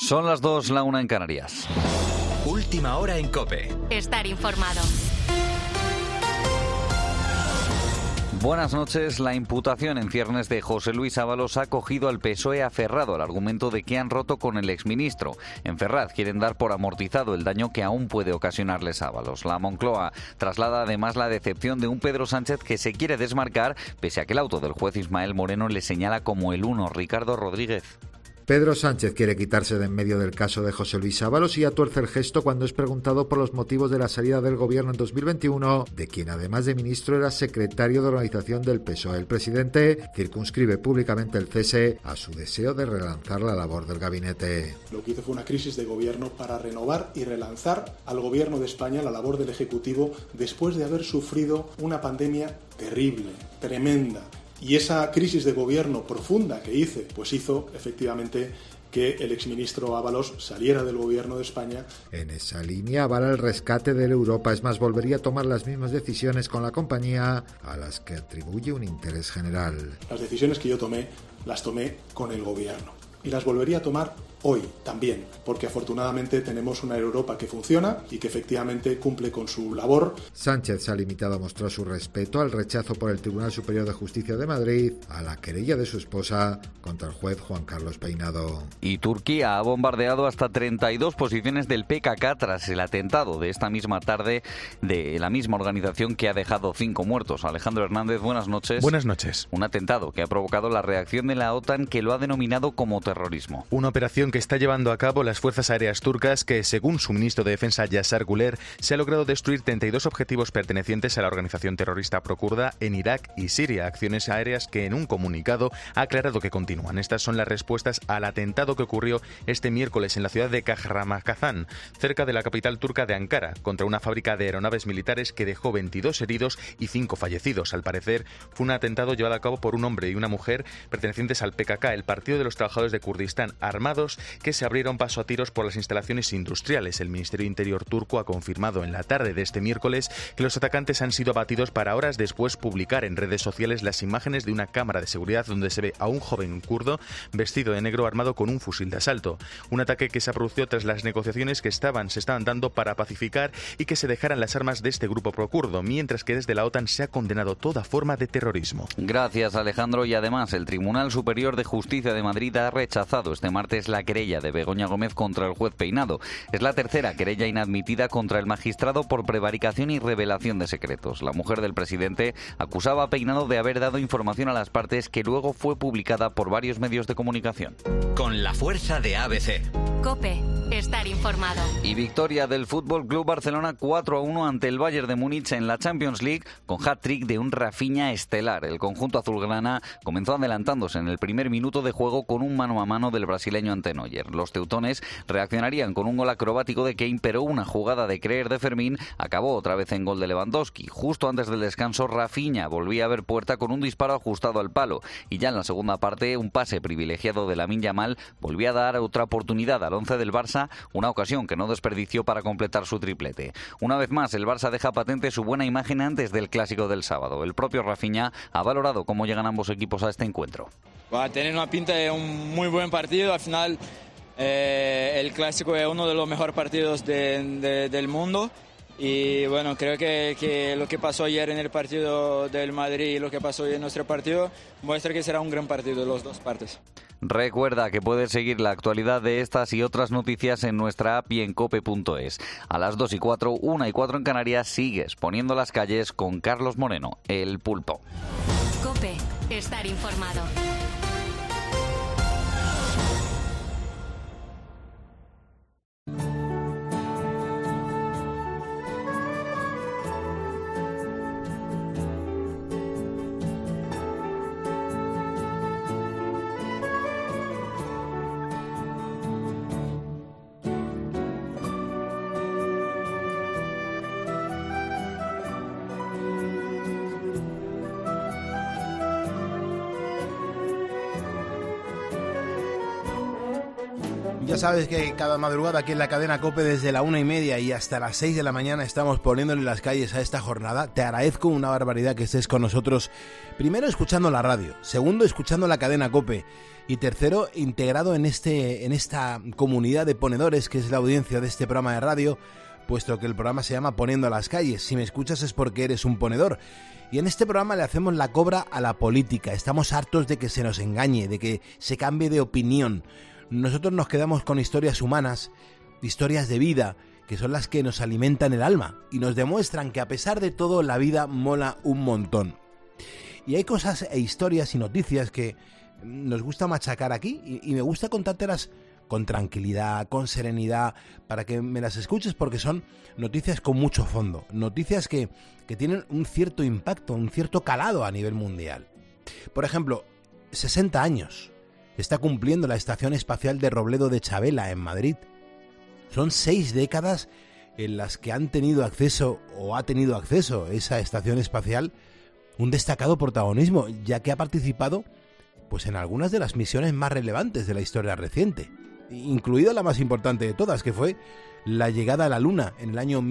Son las 2, la 1 en Canarias. Última hora en COPE. Estar informado. Buenas noches. La imputación en ciernes de José Luis Ábalos ha cogido al PSOE aferrado al argumento de que han roto con el exministro. En Ferraz quieren dar por amortizado el daño que aún puede ocasionarles Ábalos. La Moncloa traslada además la decepción de un Pedro Sánchez que se quiere desmarcar, pese a que el auto del juez Ismael Moreno le señala como el uno. Ricardo Rodríguez. Pedro Sánchez quiere quitarse de en medio del caso de José Luis Ábalos y atuerce el gesto cuando es preguntado por los motivos de la salida del gobierno en 2021, de quien además de ministro era secretario de organización del PSOE. El presidente circunscribe públicamente el cese a su deseo de relanzar la labor del gabinete. Lo que hizo fue una crisis de gobierno para renovar y relanzar al gobierno de España, la labor del Ejecutivo, después de haber sufrido una pandemia terrible, tremenda. Y esa crisis de gobierno profunda que hizo efectivamente que el exministro Ábalos saliera del gobierno de España. En esa línea avala el rescate de Europa. Es más, volvería a tomar las mismas decisiones con la compañía a las que atribuye un interés general. Las decisiones que yo tomé, las tomé con el gobierno. Y las volvería a tomar hoy también, porque afortunadamente tenemos una Europa que funciona y que efectivamente cumple con su labor. Sánchez se ha limitado a mostrar su respeto al rechazo por el Tribunal Superior de Justicia de Madrid a la querella de su esposa contra el juez Juan Carlos Peinado. Y Turquía ha bombardeado hasta 32 posiciones del PKK tras el atentado de esta misma tarde de la misma organización que ha dejado 5 muertos. Alejandro Hernández, buenas noches. Buenas noches. Un atentado que ha provocado la reacción de la OTAN, que lo ha denominado como terrorismo. Una operación que está llevando a cabo las fuerzas aéreas turcas que, según su ministro de Defensa Yasar Güler, se ha logrado destruir 32 objetivos pertenecientes a la organización terrorista pro-kurda en Irak y Siria, acciones aéreas que en un comunicado ha aclarado que continúan. Estas son las respuestas al atentado que ocurrió este miércoles en la ciudad de Kahramanmaraş, cerca de la capital turca de Ankara, contra una fábrica de aeronaves militares que dejó 22 heridos y 5 fallecidos. Al parecer, fue un atentado llevado a cabo por un hombre y una mujer pertenecientes al PKK, el Partido de los Trabajadores de Kurdistán, armados, que se abrieron paso a tiros por las instalaciones industriales. El Ministerio de Interior turco ha confirmado en la tarde de este miércoles que los atacantes han sido abatidos, para horas después publicar en redes sociales las imágenes de una cámara de seguridad donde se ve a un joven kurdo vestido de negro armado con un fusil de asalto. Un ataque que se ha producido tras las negociaciones que se estaban dando para pacificar y que se dejaran las armas de este grupo procurdo, mientras que desde la OTAN se ha condenado toda forma de terrorismo. Gracias, Alejandro. Y además, el Tribunal Superior de Justicia de Madrid ha rechazado este martes la querella de Begoña Gómez contra el juez Peinado. Es la tercera querella inadmitida contra el magistrado por prevaricación y revelación de secretos. La mujer del presidente acusaba a Peinado de haber dado información a las partes que luego fue publicada por varios medios de comunicación. Con la fuerza de ABC. COPE. Estar informado. Y victoria del Fútbol Club Barcelona 4-1 ante el Bayern de Múnich en la Champions League, con hat-trick de un Rafinha estelar. El conjunto azulgrana comenzó adelantándose en el primer minuto de juego con un mano a mano del brasileño ante Neuer. Los teutones reaccionarían con un gol acrobático de Kane, pero una jugada de creer de Fermín acabó otra vez en gol de Lewandowski. Justo antes del descanso, Rafinha volvía a ver puerta con un disparo ajustado al palo, y ya en la segunda parte un pase privilegiado de Lamine Yamal volvía a dar otra oportunidad al once del Barça, una ocasión que no desperdició para completar su triplete. Una vez más, el Barça deja patente su buena imagen antes del clásico del sábado. El propio Rafinha ha valorado cómo llegan ambos equipos a este encuentro. Va a tener una pinta de un muy buen partido. Al final, el clásico es uno de los mejores partidos del mundo. Y bueno, creo que lo que pasó ayer en el partido del Madrid y lo que pasó hoy en nuestro partido muestra que será un gran partido de las dos partes. Recuerda que puedes seguir la actualidad de estas y otras noticias en nuestra app y en cope.es. A las 2:04, 1:04 en Canarias, sigues poniendo las calles con Carlos Moreno, el Pulpo. COPE. Estar informado. Ya sabes que cada madrugada aquí en la cadena COPE desde la 1:30 y hasta las 6 de la mañana estamos poniéndole las calles a esta jornada. Te agradezco una barbaridad que estés con nosotros. Primero, escuchando la radio. Segundo, escuchando la cadena COPE. Y tercero, integrado en esta comunidad de ponedores que es la audiencia de este programa de radio, puesto que el programa se llama Poniendo las calles. Si me escuchas es porque eres un ponedor. Y en este programa le hacemos la cobra a la política. Estamos hartos de que se nos engañe, de que se cambie de opinión. Nosotros nos quedamos con historias humanas, historias de vida, que son las que nos alimentan el alma y nos demuestran que a pesar de todo la vida mola un montón. Y hay cosas e historias y noticias que nos gusta machacar aquí y me gusta contártelas con tranquilidad, con serenidad, para que me las escuches, porque son noticias con mucho fondo, noticias que tienen un cierto impacto, un cierto calado a nivel mundial. Por ejemplo, 60 años está cumpliendo la Estación Espacial de Robledo de Chavela en Madrid. Son 6 décadas en las que han tenido acceso o ha tenido acceso esa estación espacial un destacado protagonismo, ya que ha participado pues en algunas de las misiones más relevantes de la historia reciente, incluida la más importante de todas, que fue la llegada a la Luna en el año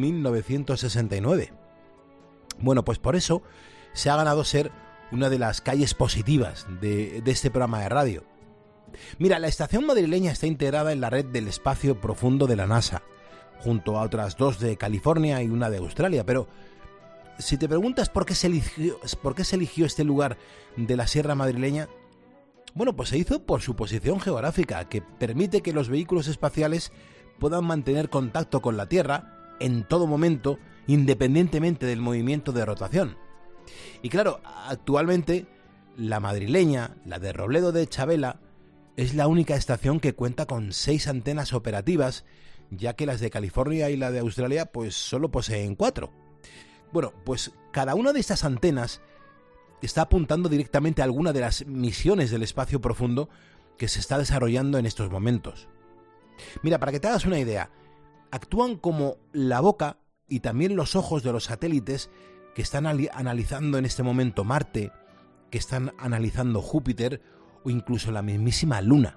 1969. Bueno, pues por eso se ha ganado ser una de las calles positivas de este programa de radio. Mira, la estación madrileña está integrada en la red del espacio profundo de la NASA, junto a otras 2 de California y una de Australia, pero si te preguntas por qué se eligió este lugar de la sierra madrileña, bueno, pues se hizo por su posición geográfica, que permite que los vehículos espaciales puedan mantener contacto con la Tierra en todo momento, independientemente del movimiento de rotación. Y claro, actualmente la madrileña, la de Robledo de Chavela, es la única estación que cuenta con 6 antenas operativas, ya que las de California y la de Australia pues solo poseen 4. Bueno, pues cada una de estas antenas está apuntando directamente a alguna de las misiones del espacio profundo que se está desarrollando en estos momentos. Mira, para que te hagas una idea, actúan como la boca y también los ojos de los satélites que están analizando en este momento Marte, que están analizando Júpiter o incluso la mismísima Luna.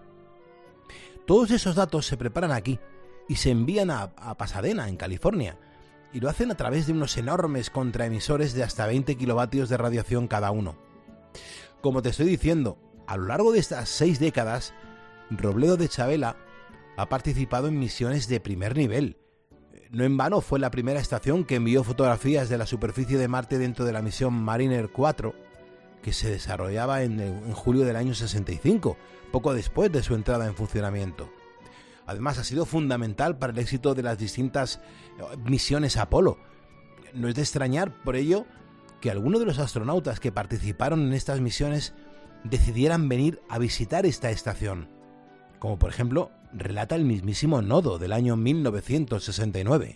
Todos esos datos se preparan aquí y se envían a Pasadena, en California, y lo hacen a través de unos enormes contraemisores de hasta 20 kilovatios de radiación cada uno. Como te estoy diciendo, a lo largo de estas 6 décadas, Robledo de Chavela ha participado en misiones de primer nivel. No en vano fue la primera estación que envió fotografías de la superficie de Marte dentro de la misión Mariner 4, que se desarrollaba en julio del año 65, poco después de su entrada en funcionamiento. Además, ha sido fundamental para el éxito de las distintas misiones Apolo. No es de extrañar, por ello, que algunos de los astronautas que participaron en estas misiones decidieran venir a visitar esta estación, como por ejemplo relata el mismísimo Nodo del año 1969.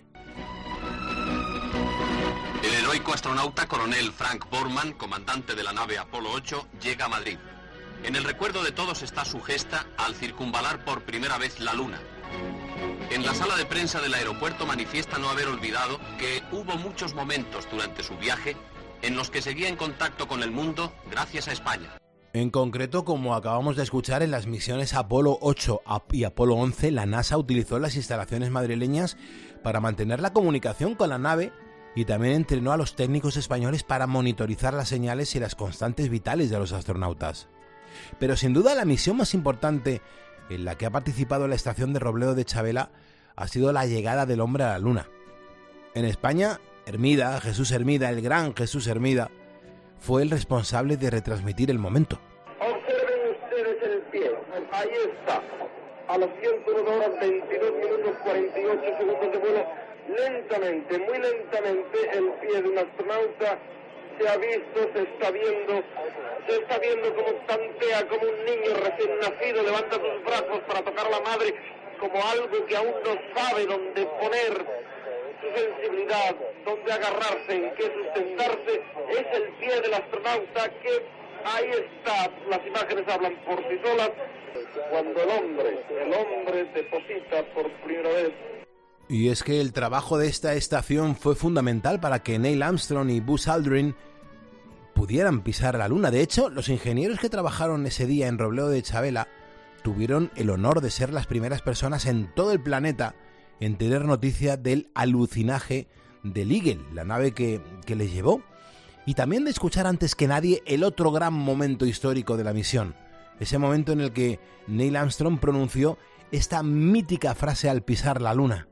El heroico astronauta coronel Frank Borman, comandante de la nave Apolo 8, llega a Madrid. En el recuerdo de todos está su gesta al circunvalar por primera vez la Luna. En la sala de prensa del aeropuerto manifiesta no haber olvidado que hubo muchos momentos durante su viaje en los que seguía en contacto con el mundo gracias a España. En concreto, como acabamos de escuchar, en las misiones Apolo 8 y Apolo 11, la NASA utilizó las instalaciones madrileñas para mantener la comunicación con la nave y también entrenó a los técnicos españoles para monitorizar las señales y las constantes vitales de los astronautas. Pero sin duda la misión más importante en la que ha participado la estación de Robledo de Chavela ha sido la llegada del hombre a la Luna. En España, Hermida, Jesús Hermida, el gran Jesús Hermida, fue el responsable de retransmitir el momento. Observen ustedes el pie, ahí está, a las 101 horas 22 minutos 48 segundos de vuelo, lentamente, muy lentamente, el pie de un astronauta se ha visto, se está viendo como tantea, como un niño recién nacido, levanta sus brazos para tocar a la madre, como algo que aún no sabe dónde poner su sensibilidad, dónde agarrarse, en qué sustentarse. Es el pie del astronauta que ahí está, las imágenes hablan por sí solas, cuando el hombre deposita por primera vez. Y es que el trabajo de esta estación fue fundamental para que Neil Armstrong y Buzz Aldrin pudieran pisar la Luna. De hecho, los ingenieros que trabajaron ese día en Robledo de Chavela tuvieron el honor de ser las primeras personas en todo el planeta en tener noticia del alucinaje del Eagle, la nave que les llevó, y también de escuchar antes que nadie el otro gran momento histórico de la misión, ese momento en el que Neil Armstrong pronunció esta mítica frase al pisar la Luna.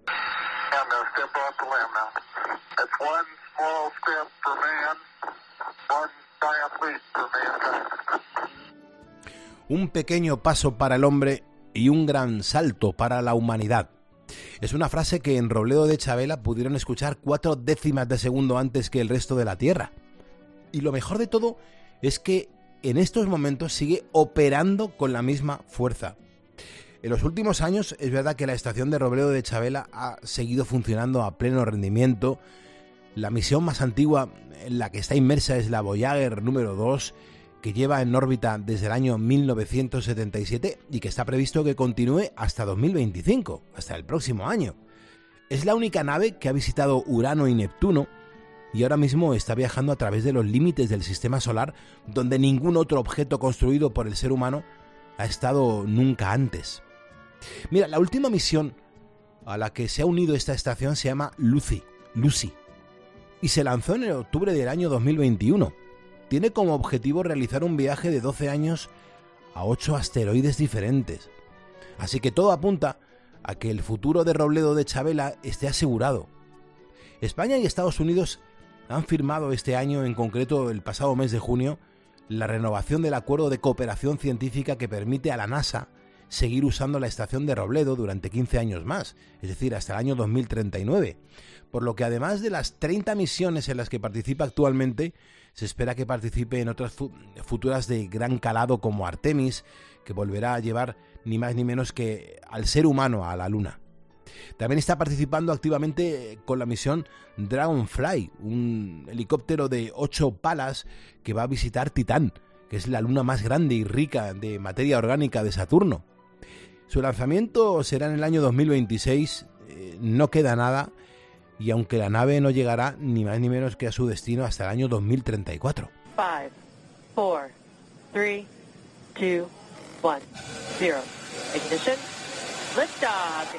Un pequeño paso para el hombre y un gran salto para la humanidad. Es una frase que en Robledo de Chavela pudieron escuchar 4 décimas de segundo antes que el resto de la Tierra. Y lo mejor de todo es que en estos momentos sigue operando con la misma fuerza. En los últimos años es verdad que la estación de Robledo de Chavela ha seguido funcionando a pleno rendimiento. La misión más antigua en la que está inmersa es la Voyager número 2, que lleva en órbita desde el año 1977 y que está previsto que continúe hasta 2025, hasta el próximo año. Es la única nave que ha visitado Urano y Neptuno y ahora mismo está viajando a través de los límites del sistema solar, donde ningún otro objeto construido por el ser humano ha estado nunca antes. Mira, la última misión a la que se ha unido esta estación se llama Lucy, y se lanzó en el octubre del año 2021. Tiene como objetivo realizar un viaje de 12 años a 8 asteroides diferentes. Así que todo apunta a que el futuro de Robledo de Chavela esté asegurado. España y Estados Unidos han firmado este año, en concreto el pasado mes de junio, la renovación del acuerdo de cooperación científica que permite a la NASA seguir usando la estación de Robledo durante 15 años más, es decir, hasta el año 2039. Por lo que además de las 30 misiones en las que participa actualmente, se espera que participe en otras futuras de gran calado como Artemis, que volverá a llevar ni más ni menos que al ser humano a la Luna. También está participando activamente con la misión Dragonfly, un helicóptero de 8 palas que va a visitar Titán, que es la luna más grande y rica de materia orgánica de Saturno. Su lanzamiento será en el año 2026, no queda nada, y aunque la nave no llegará ni más ni menos que a su destino hasta el año 2034. 5, 4, 3, 2, 1, 0. Ignition. Liftoff.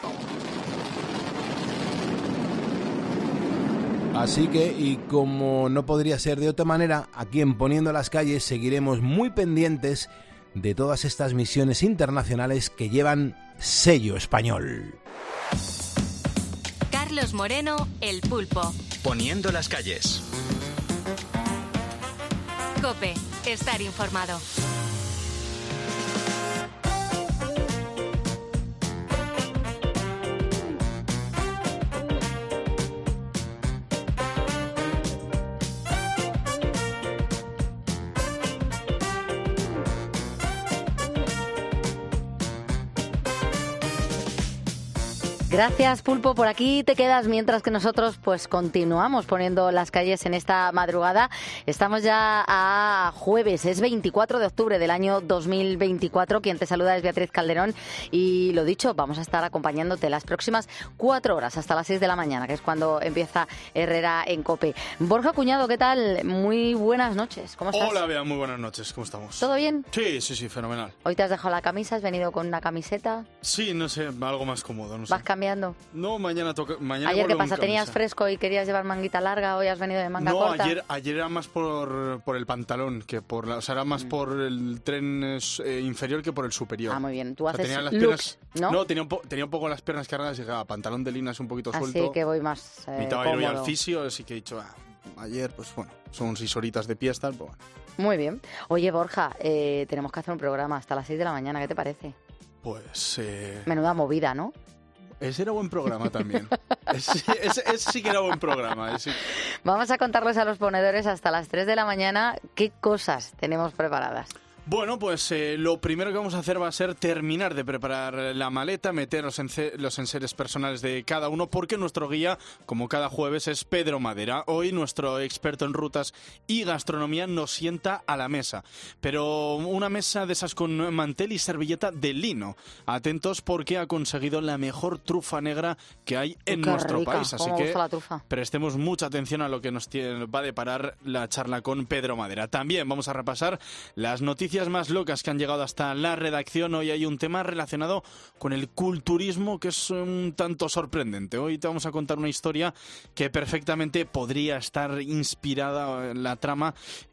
Así que, y como no podría ser de otra manera, aquí en Poniendo las Calles seguiremos muy pendientes de todas estas misiones internacionales que llevan sello español. Carlos Moreno, El Pulpo. Poniendo las Calles. COPE, estar informado. Gracias, Pulpo. Por aquí te quedas mientras que nosotros pues continuamos poniendo las calles en esta madrugada. Estamos ya a jueves, es 24 de octubre del año 2024. Quien te saluda es Beatriz Calderón y lo dicho, vamos a estar acompañándote las próximas 4 horas hasta las 6 de la mañana, que es cuando empieza Herrera en COPE. Borja Cuñado, ¿qué tal? Muy buenas noches. ¿Cómo estás? Hola, Bea, muy buenas noches. ¿Cómo estamos? ¿Todo bien? Sí, fenomenal. Hoy te has dejado la camisa, has venido con una camiseta. Sí, no sé, algo más cómodo, no sé. ¿Vas cambiando? No, mañana toca. ¿Ayer qué pasa? ¿Tenías fresco y querías llevar manguita larga? ¿Hoy has venido de manga corta? No, ayer era más por el pantalón que por la... O sea, era más por el tren inferior que por el superior. Ah, muy bien. Tú haces tenía las looks, piernas, ¿no? Tenía un poco las piernas cargadas y dije, pantalón de lina es un poquito suelto. Así que voy más necesitaba ir hoy al cómodo. fisio, así que he dicho, ayer, pues bueno, son 6 horitas de fiesta, pues bueno. Muy bien. Oye, Borja, tenemos que hacer un programa hasta las 6 de la mañana. ¿Qué te parece? Pues... Menuda movida, ¿no? Ese era buen programa también. Ese sí que era buen programa. Vamos a contarles a los ponedores hasta las 3 de la mañana qué cosas tenemos preparadas. Bueno, pues lo primero que vamos a hacer va a ser terminar de preparar la maleta, meter los enseres personales de cada uno, porque nuestro guía, como cada jueves, es Pedro Madera. Hoy nuestro experto en rutas y gastronomía nos sienta a la mesa, pero una mesa de esas con mantel y servilleta de lino. Atentos porque ha conseguido la mejor trufa negra que hay en nuestro país, así que prestemos mucha atención a lo que nos va a deparar la charla con Pedro Madera. También vamos a repasar las noticias noticias más locas que han llegado hasta la redacción. Hoy hay un tema relacionado con el culturismo que es un tanto sorprendente. Hoy te vamos a contar una historia que perfectamente podría estar inspirada en la trama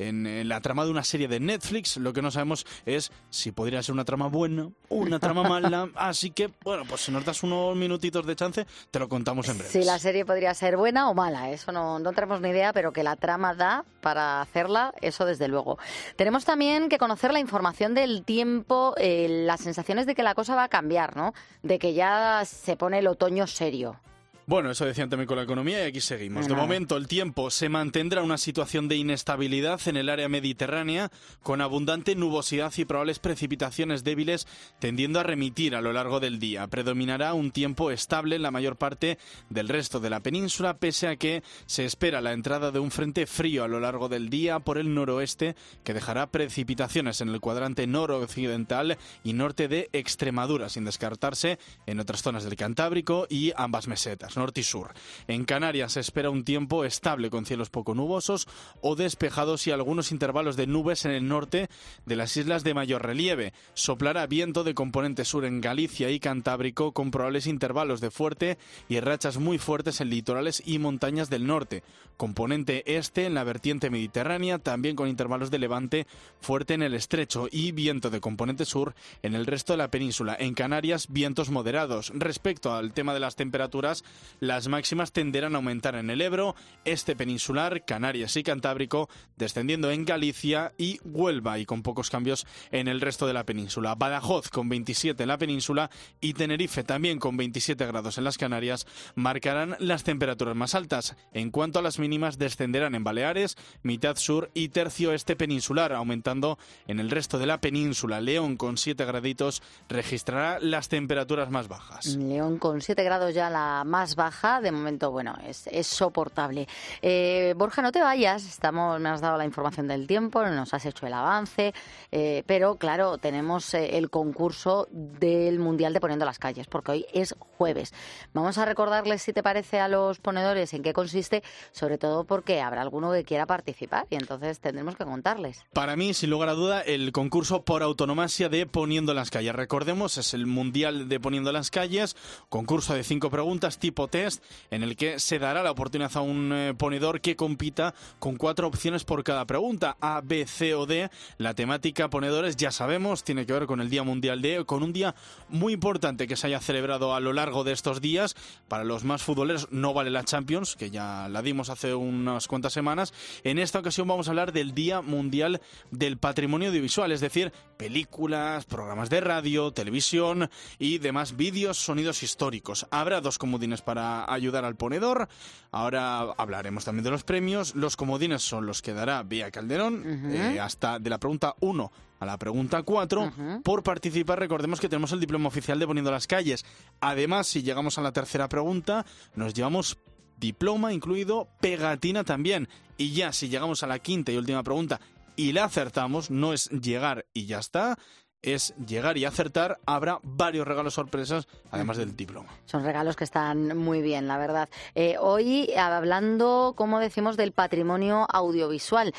de una serie de Netflix. Lo que no sabemos es si podría ser una trama buena o una trama mala. Así que, bueno, pues si nos das unos minutitos de chance, te lo contamos en breve. Si la serie podría ser buena o mala, eso no tenemos ni idea, pero que la trama da para hacerla, eso desde luego. Tenemos también que conocer la información del tiempo, las sensaciones de que la cosa va a cambiar, ¿no? De que ya se pone el otoño serio. Bueno, eso decían también con la economía y aquí seguimos. De momento, el tiempo se mantendrá una situación de inestabilidad en el área mediterránea, con abundante nubosidad y probables precipitaciones débiles tendiendo a remitir a lo largo del día. Predominará un tiempo estable en la mayor parte del resto de la península, pese a que se espera la entrada de un frente frío a lo largo del día por el noroeste, que dejará precipitaciones en el cuadrante noroccidental y norte de Extremadura, sin descartarse en otras zonas del Cantábrico y ambas mesetas, norte y sur. En Canarias se espera un tiempo estable con cielos poco nubosos o despejados y algunos intervalos de nubes en el norte de las islas de mayor relieve. Soplará viento de componente sur en Galicia y Cantábrico, con probables intervalos de fuerte y rachas muy fuertes en litorales y montañas del norte. Componente este en la vertiente mediterránea, también con intervalos de levante fuerte en el estrecho y viento de componente sur en el resto de la península. En Canarias, vientos moderados. Respecto al tema de las temperaturas, las máximas tenderán a aumentar en el Ebro, este peninsular, Canarias y Cantábrico, descendiendo en Galicia y Huelva, y con pocos cambios en el resto de la península. Badajoz con 27 en la península y Tenerife también con 27 grados en las Canarias marcarán las temperaturas más altas. En cuanto a las mínimas, descenderán en Baleares, mitad sur y tercio este peninsular, aumentando en el resto de la península. León con 7 graditos registrará las temperaturas más bajas. León con 7 grados ya la más baja, de momento, bueno, es soportable. Borja, no te vayas, me has dado la información del tiempo, nos has hecho el avance, pero claro, tenemos el concurso del Mundial de Poniendo las Calles, porque hoy es jueves. Vamos a recordarles, si te parece, a los ponedores en qué consiste, sobre todo porque habrá alguno que quiera participar y entonces tendremos que contarles. Para mí, sin lugar a duda, el concurso por autonomasia de Poniendo las Calles. Recordemos, es el Mundial de Poniendo las Calles, concurso de 5 preguntas tipo test, en el que se dará la oportunidad a un ponedor que compita con 4 opciones por cada pregunta, A, B, C o D. La temática, ponedores, ya sabemos, tiene que ver con el Día Mundial con un día muy importante que se haya celebrado a lo largo de estos días. Para los más futboleros no vale la Champions, que ya la dimos hace unas cuantas semanas. En esta ocasión vamos a hablar del Día Mundial del Patrimonio Audiovisual, es decir, películas, programas de radio, televisión y demás vídeos, sonidos históricos. Habrá 2 comodines para ayudar al ponedor. Ahora hablaremos también de los premios. Los comodines son los que dará Bea Calderón, hasta de la pregunta 1 a la pregunta 4. Por participar, recordemos que tenemos el diploma oficial de Poniendo las Calles. Además, si llegamos a la tercera pregunta, nos llevamos diploma incluido, pegatina también. Y ya, si llegamos a la quinta y última pregunta y la acertamos, no es llegar y ya está, es llegar y acertar, habrá varios regalos sorpresas, además del diploma. Son regalos que están muy bien, la verdad. Hoy, hablando, como decimos, del patrimonio audiovisual,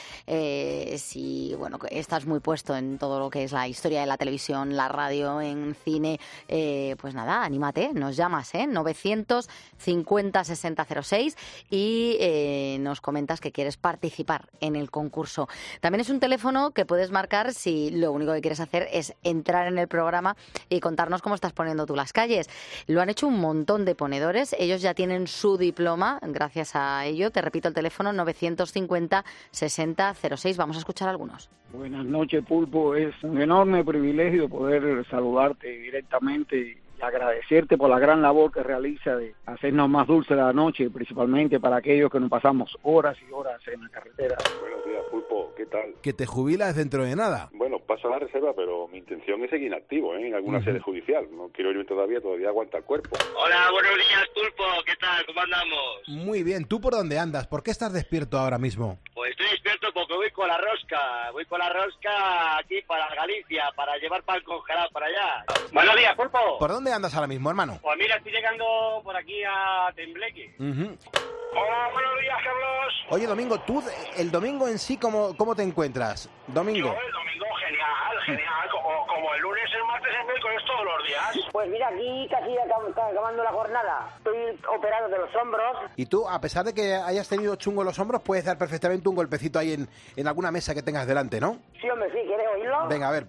si bueno, estás muy puesto en todo lo que es la historia de la televisión, la radio, en cine, pues nada, anímate, nos llamas, 950-6006 y nos comentas que quieres participar en el concurso. También es un teléfono que puedes marcar si lo único que quieres hacer es entrar en el programa y contarnos cómo estás poniendo tú las calles. Lo han hecho un montón de ponedores, ellos ya tienen su diploma, gracias a ello. Te repito el teléfono, 950-6006. Vamos a escuchar algunos. Buenas noches, Pulpo. Es un enorme privilegio poder saludarte directamente y agradecerte por la gran labor que realiza de hacernos más dulce la noche, principalmente para aquellos que nos pasamos horas y horas en la carretera. Buenos días, Pulpo, ¿qué tal? Que te jubilas dentro de nada. Bueno, paso a la reserva, pero mi intención es seguir activo, en alguna sede judicial. No quiero irme todavía aguanta el cuerpo. Hola, buenos días, Pulpo, ¿qué tal? ¿Cómo andamos? Muy bien, ¿tú por dónde andas? ¿Por qué estás despierto ahora mismo? Pues estoy despierto porque voy con la rosca aquí para Galicia, para llevar pan congelado para allá. Buenos días, Pulpo. ¿Por dónde andas ahora mismo, hermano? Pues mira, estoy llegando por aquí a Tembleque. Hola, buenos días, Carlos. Oye, Domingo, tú el domingo en sí, ¿cómo te encuentras? Domingo. Yo el domingo genial, genial, como el lunes, el martes, el miércoles, todos los días. Pues mira, aquí casi acabando la jornada. Estoy operado de los hombros. Y tú, a pesar de que hayas tenido chungo los hombros, puedes dar perfectamente un golpecito ahí en alguna mesa que tengas delante, ¿no? Sí, hombre, sí, ¿quieres oírlo? Venga, a ver.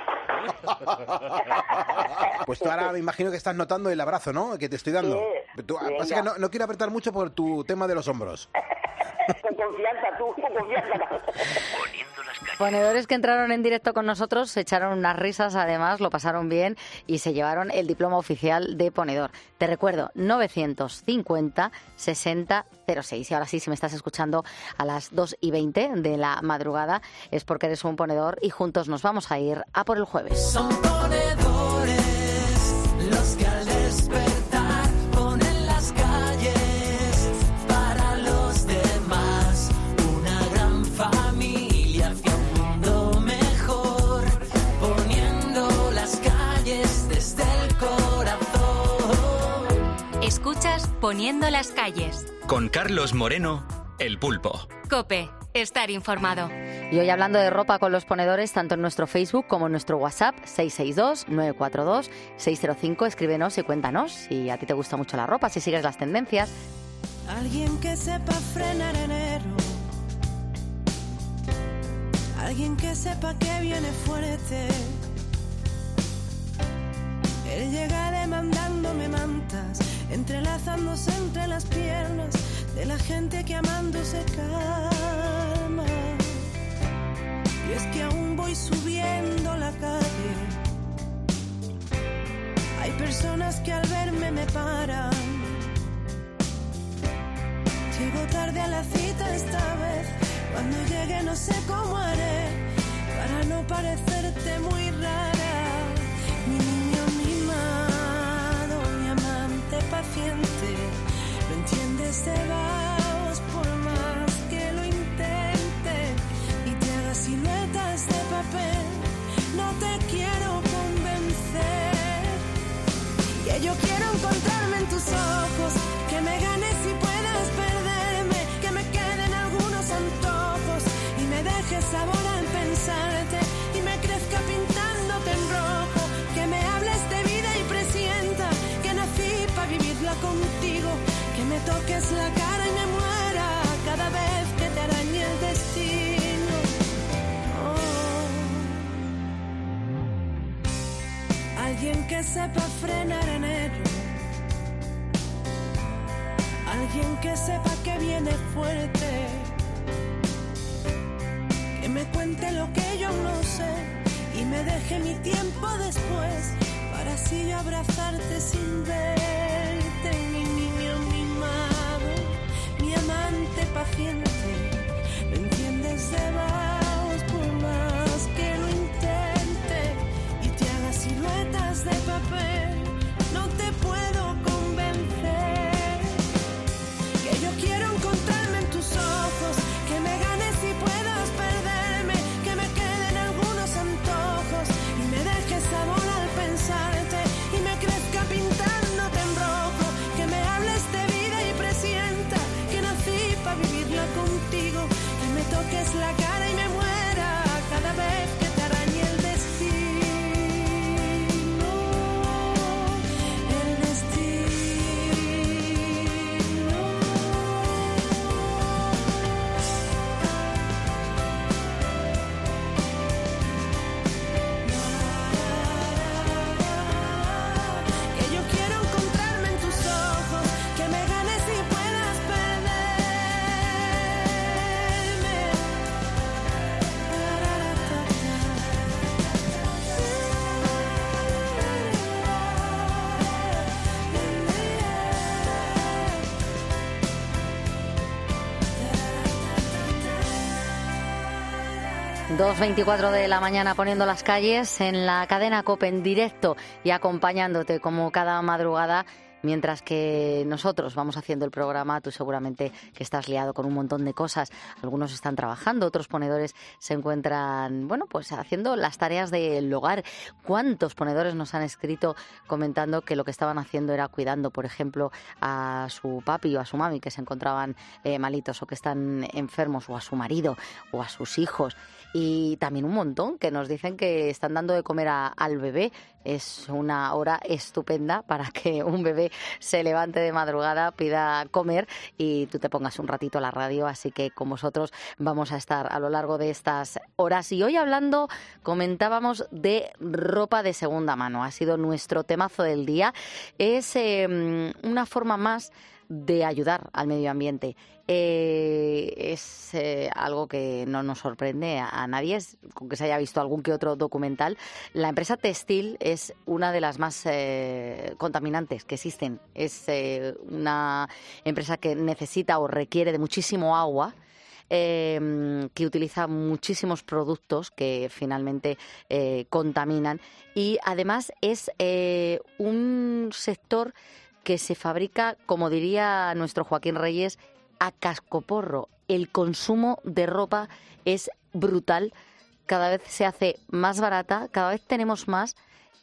Pues tú ahora me imagino que estás notando el abrazo, ¿no? Que te estoy dando. Tú, pasa que no quiero apretar mucho por tu tema de los hombros. Con confianza, tú, con confianza. Ponedores que entraron en directo con nosotros se echaron unas risas, además lo pasaron bien y se llevaron el diploma oficial de ponedor. Te recuerdo, 950 60 06. Y ahora sí, si me estás escuchando a las 2:20 de la madrugada, es porque eres un ponedor y juntos nos vamos a ir a por el jueves. Son ponedores los que al despertar ponen las calles para los demás. Una gran familia hacia un mundo mejor, poniendo las calles desde el corazón. Escuchas Poniendo las calles. Con Carlos Moreno, El Pulpo. COPE. Estar informado. Y hoy hablando de ropa con los ponedores, tanto en nuestro Facebook como en nuestro WhatsApp, 662-942-605. Escríbenos y cuéntanos si a ti te gusta mucho la ropa, si sigues las tendencias. Alguien que sepa frenar enero. Alguien que sepa que viene fuerte. Él llega demandándome mantas, entrelazándose entre las piernas de la gente que amándose calma. Y es que aún voy subiendo la calle. Hay personas que al verme me paran. Llego tarde a la cita esta vez. Cuando llegue no sé cómo haré para no parecerte muy rara. Mi niño mimado, mi amante paciente, no entiendes de vagos por más que lo intente y te haga siluetas de papel. No te quiero convencer, que yo quiero encontrarme en tus ojos, que me ganes y puedas perderme, que me queden algunos antojos y me dejes sabor al pensarte y me crezca pintándote en rojo, que me hables de vida y presienta que nací para vivirla contigo, que me toques la cara y me muera cada vez que te arañe el destino. Alguien que sepa frenar enero. Alguien que sepa que viene fuerte. Que me cuente lo que yo no sé y me deje mi tiempo después para así yo abrazarte sin verte. Mi niño mimado, mi amante paciente, no entiendes de vagos por más que lo intente y te haga siluetas de papel. No te puedo convencer, que yo quiero encontrarme en tus ojos, que me ganes y puedas perderme, que me queden algunos antojos y me dejes sabor al pensarte y me crezca pintándote en rojo, que me hables de vida y presienta que nací para vivirla contigo, que me toques la cara y me muera cada vez que te arañe el destino. El destino. Que yo quiero encontrarme en tus ojos, que me ganes y puedas perderme. 2:24 de la mañana poniendo las calles en la cadena COPE en directo y acompañándote como cada madrugada mientras que nosotros vamos haciendo el programa, tú seguramente que estás liado con un montón de cosas. Algunos están trabajando, otros ponedores se encuentran, bueno, pues haciendo las tareas del hogar. ¿Cuántos ponedores nos han escrito comentando que lo que estaban haciendo era cuidando, por ejemplo, a su papi o a su mami que se encontraban malitos o que están enfermos, o a su marido o a sus hijos? Y también un montón que nos dicen que están dando de comer al bebé. Es una hora estupenda para que un bebé se levante de madrugada, pida comer y tú te pongas un ratito a la radio. Así que con vosotros vamos a estar a lo largo de estas horas. Y hoy hablando, comentábamos de ropa de segunda mano. Ha sido nuestro temazo del día. Es una forma más de ayudar al medio ambiente. Es algo que no nos sorprende a nadie, con que se haya visto algún que otro documental. La empresa textil es una de las más contaminantes que existen. Es una empresa que necesita o requiere de muchísimo agua, que utiliza muchísimos productos que finalmente contaminan, y además es un sector que se fabrica, como diría nuestro Joaquín Reyes, a cascoporro. El consumo de ropa es brutal, cada vez se hace más barata, cada vez tenemos más.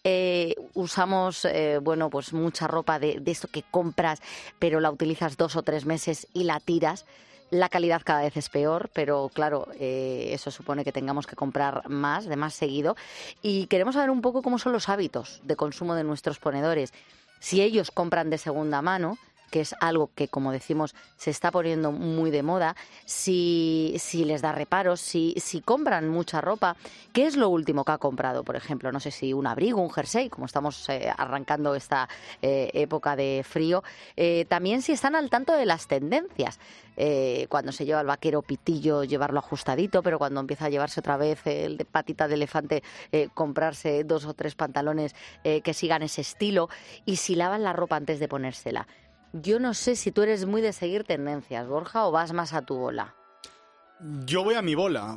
Usamos pues mucha ropa de esto que compras, pero la utilizas 2 o 3 meses y la tiras. La calidad cada vez es peor, pero claro, eso supone que tengamos que comprar más, de más seguido. Y queremos saber un poco cómo son los hábitos de consumo de nuestros ponedores. Si ellos compran de segunda mano, que es algo que, como decimos, se está poniendo muy de moda, si les da reparos, si compran mucha ropa, ¿qué es lo último que ha comprado? Por ejemplo, no sé si un abrigo, un jersey, como estamos arrancando esta época de frío. También si están al tanto de las tendencias. Cuando se lleva el vaquero pitillo, llevarlo ajustadito, pero cuando empieza a llevarse otra vez el de patita de elefante, comprarse 2 o 3 pantalones que sigan ese estilo. Y si lavan la ropa antes de ponérsela. Yo no sé si tú eres muy de seguir tendencias, Borja, o vas más a tu bola. Yo voy a mi bola.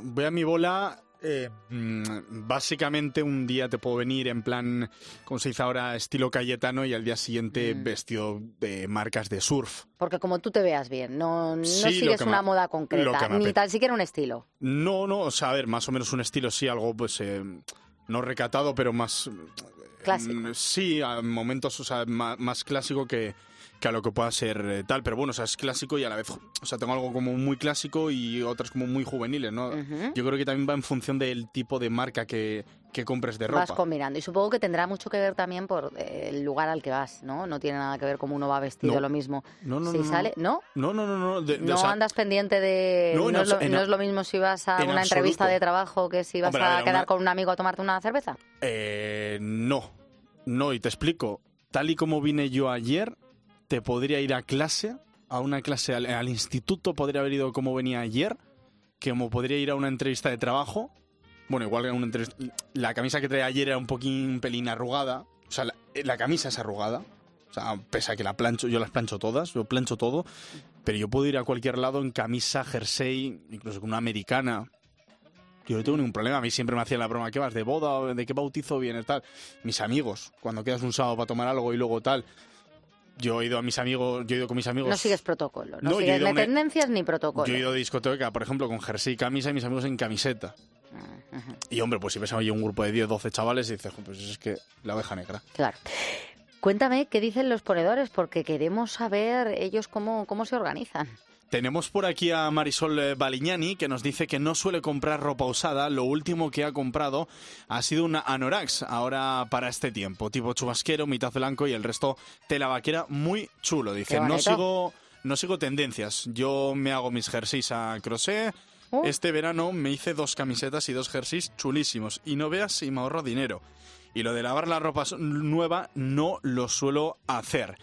Básicamente un día te puedo venir en plan, como se dice ahora, estilo Cayetano, y al día siguiente vestido de marcas de surf. Porque como tú te veas bien, no sigues una moda concreta, ni tan siquiera un estilo. No, o sea, a ver, más o menos un estilo sí, algo pues no recatado, pero más... clásico. Sí, a momentos, o sea, más clásico que a lo que pueda ser tal, pero bueno, o sea, es clásico y a la vez, o sea, tengo algo como muy clásico y otras como muy juveniles, ¿no? Yo creo que también va en función del tipo de marca que compres de ropa. Vas combinando, y supongo que tendrá mucho que ver también por el lugar al que vas, ¿no? No tiene nada que ver cómo uno va vestido, lo mismo. No. Sale, ¿no? No. No, o sea, andas pendiente de... No es lo mismo si vas a una entrevista de trabajo que si vas a quedar con un amigo a tomarte una cerveza. No, y te explico. Tal y como vine yo ayer, te podría ir a una clase al instituto, podría haber ido como venía ayer, que como podría ir a una entrevista de trabajo. Bueno, igual que una entrevista... La camisa que traía ayer era un pelín arrugada. O sea, la camisa es arrugada. O sea, pese a que la plancho, yo las plancho todas, yo plancho todo. Pero yo puedo ir a cualquier lado en camisa, jersey, incluso con una americana. Yo no tengo ningún problema. A mí siempre me hacían la broma, ¿qué vas, de boda? ¿De qué bautizo vienes? Tal. Mis amigos, cuando quedas un sábado para tomar algo y luego tal... Yo he ido con mis amigos. No sigues protocolo, no sigues ni tendencias ni protocolo. Yo he ido de discoteca, por ejemplo, con jersey y camisa, y mis amigos en camiseta. Y hombre, pues si ves ahí un grupo de 10, 12 chavales y dices, pues es que la oveja negra. Claro. Cuéntame qué dicen los ponedores, porque queremos saber ellos cómo se organizan. Tenemos por aquí a Marisol Balignani, que nos dice que no suele comprar ropa usada. Lo último que ha comprado ha sido una Anorax, ahora para este tiempo, tipo chubasquero, mitad blanco y el resto tela vaquera, muy chulo. Dice, no sigo tendencias, yo me hago mis jerseys a crochet. Este verano me hice 2 camisetas y 2 jerseys chulísimos, y no veas si me ahorro dinero. Y lo de lavar la ropa nueva no lo suelo hacer.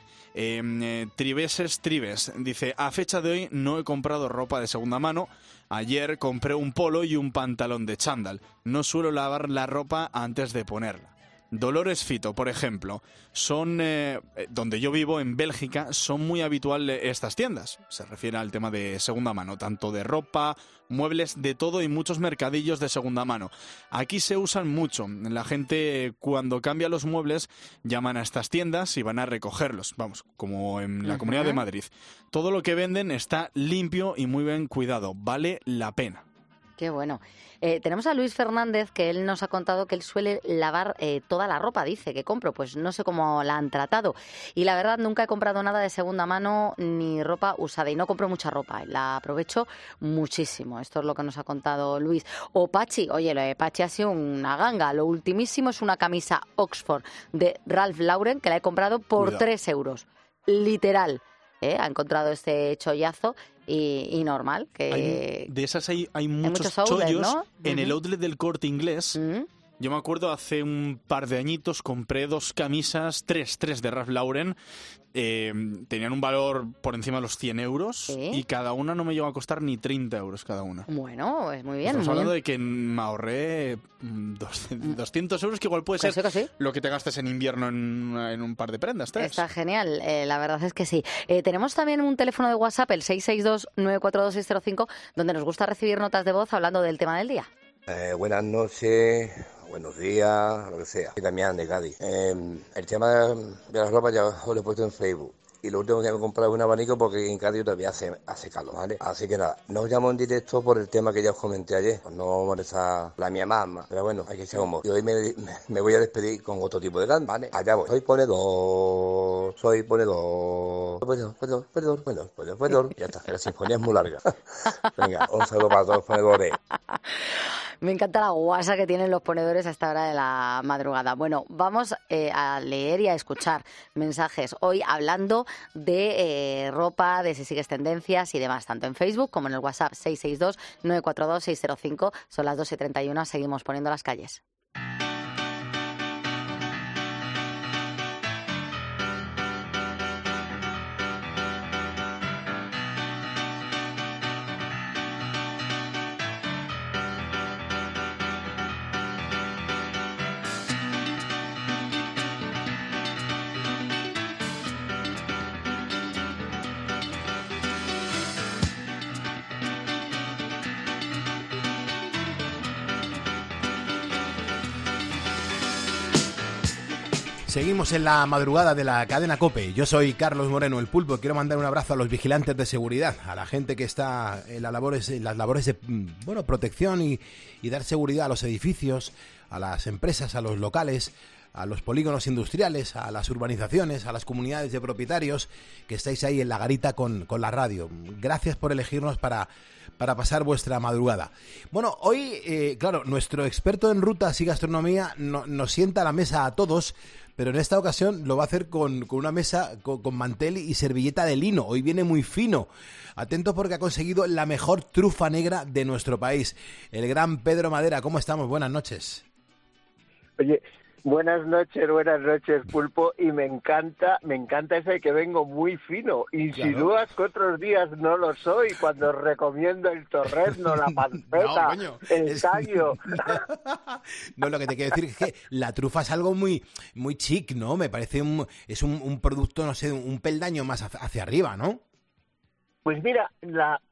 Tribes dice, a fecha de hoy no he comprado ropa de segunda mano. Ayer compré un polo y un pantalón de chándal. No suelo lavar la ropa antes de ponerla. Dolores Fito, por ejemplo, son donde yo vivo, en Bélgica, son muy habitual estas tiendas. Se refiere al tema de segunda mano, tanto de ropa, muebles, de todo y muchos mercadillos de segunda mano. Aquí se usan mucho. La gente cuando cambia los muebles llaman a estas tiendas y van a recogerlos. Vamos, como en la Comunidad de Madrid. Todo lo que venden está limpio y muy bien cuidado. Vale la pena. Qué bueno. Tenemos a Luis Fernández, que él nos ha contado que él suele lavar toda la ropa, dice, que compro. Pues no sé cómo la han tratado. Y la verdad, nunca he comprado nada de segunda mano ni ropa usada. Y no compro mucha ropa, la aprovecho muchísimo. Esto es lo que nos ha contado Luis. O Pachi, oye, lo de Pachi ha sido una ganga. Lo ultimísimo es una camisa Oxford de Ralph Lauren, que la he comprado por 3 euros. Literal. Ha encontrado este chollazo y normal. Que de esas hay muchos outlets, chollos, ¿no? en el outlet del Corte Inglés. Yo me acuerdo hace un par de añitos compré 2 camisas, tres de Ralph Lauren. Tenían un valor por encima de los 100 euros y cada una no me llegó a costar ni 30 euros cada una. Bueno, es muy bien. Estamos hablando de que me ahorré 200 euros, que igual puede ser lo que te gastes en invierno en un par de prendas. Está genial, la verdad es que sí. Tenemos también un teléfono de WhatsApp, el 662-942-605, donde nos gusta recibir notas de voz hablando del tema del día. Buenas noches, buenos días, lo que sea. Y Damián de Cádiz. El tema de la ropa ya os lo he puesto en Facebook. Y lo último que me he comprado es un abanico porque en Cádiz todavía hace calor, ¿vale? Así que nada, no os llamo en directo por el tema que ya os comenté ayer. Pues no molesta la mía mamá. Pero bueno, hay que echar humor. Y hoy me voy a despedir con otro tipo de canto, ¿vale? Allá voy. Soy ponedor. Perdón. Ya está, la sinfonía es muy larga. Venga, un saludo para todos los ponedores. Me encanta la guasa que tienen los ponedores a esta hora de la madrugada. Bueno, vamos a leer y a escuchar mensajes hoy hablando de ropa, de si sigues tendencias y demás, tanto en Facebook como en el WhatsApp 662-942-605. Son las 2:31, seguimos poniendo las calles. Seguimos en la madrugada de la cadena COPE. Yo soy Carlos Moreno, el Pulpo. Quiero mandar un abrazo a los vigilantes de seguridad, a la gente que está en las labores de protección y dar seguridad a los edificios, a las empresas, a los locales, a los polígonos industriales, a las urbanizaciones, a las comunidades de propietarios que estáis ahí en la garita con la radio. Gracias por elegirnos para pasar vuestra madrugada. Bueno, hoy, claro, nuestro experto en rutas y gastronomía nos sienta a la mesa a todos, pero en esta ocasión lo va a hacer con una mesa con mantel y servilleta de lino. Hoy viene muy fino. Atentos porque ha conseguido la mejor trufa negra de nuestro país. El gran Pedro Madera. ¿Cómo estamos? Buenas noches. Oye, buenas noches, Pulpo, y me encanta eso de que vengo muy fino. Insinúas que otros días no lo soy, cuando recomiendo el torrezno, la panceta, el callo. No, lo que te quiero decir es que la trufa es algo muy chic, ¿no? Me parece es un producto, no sé, un peldaño más hacia arriba, ¿no? Pues mira, la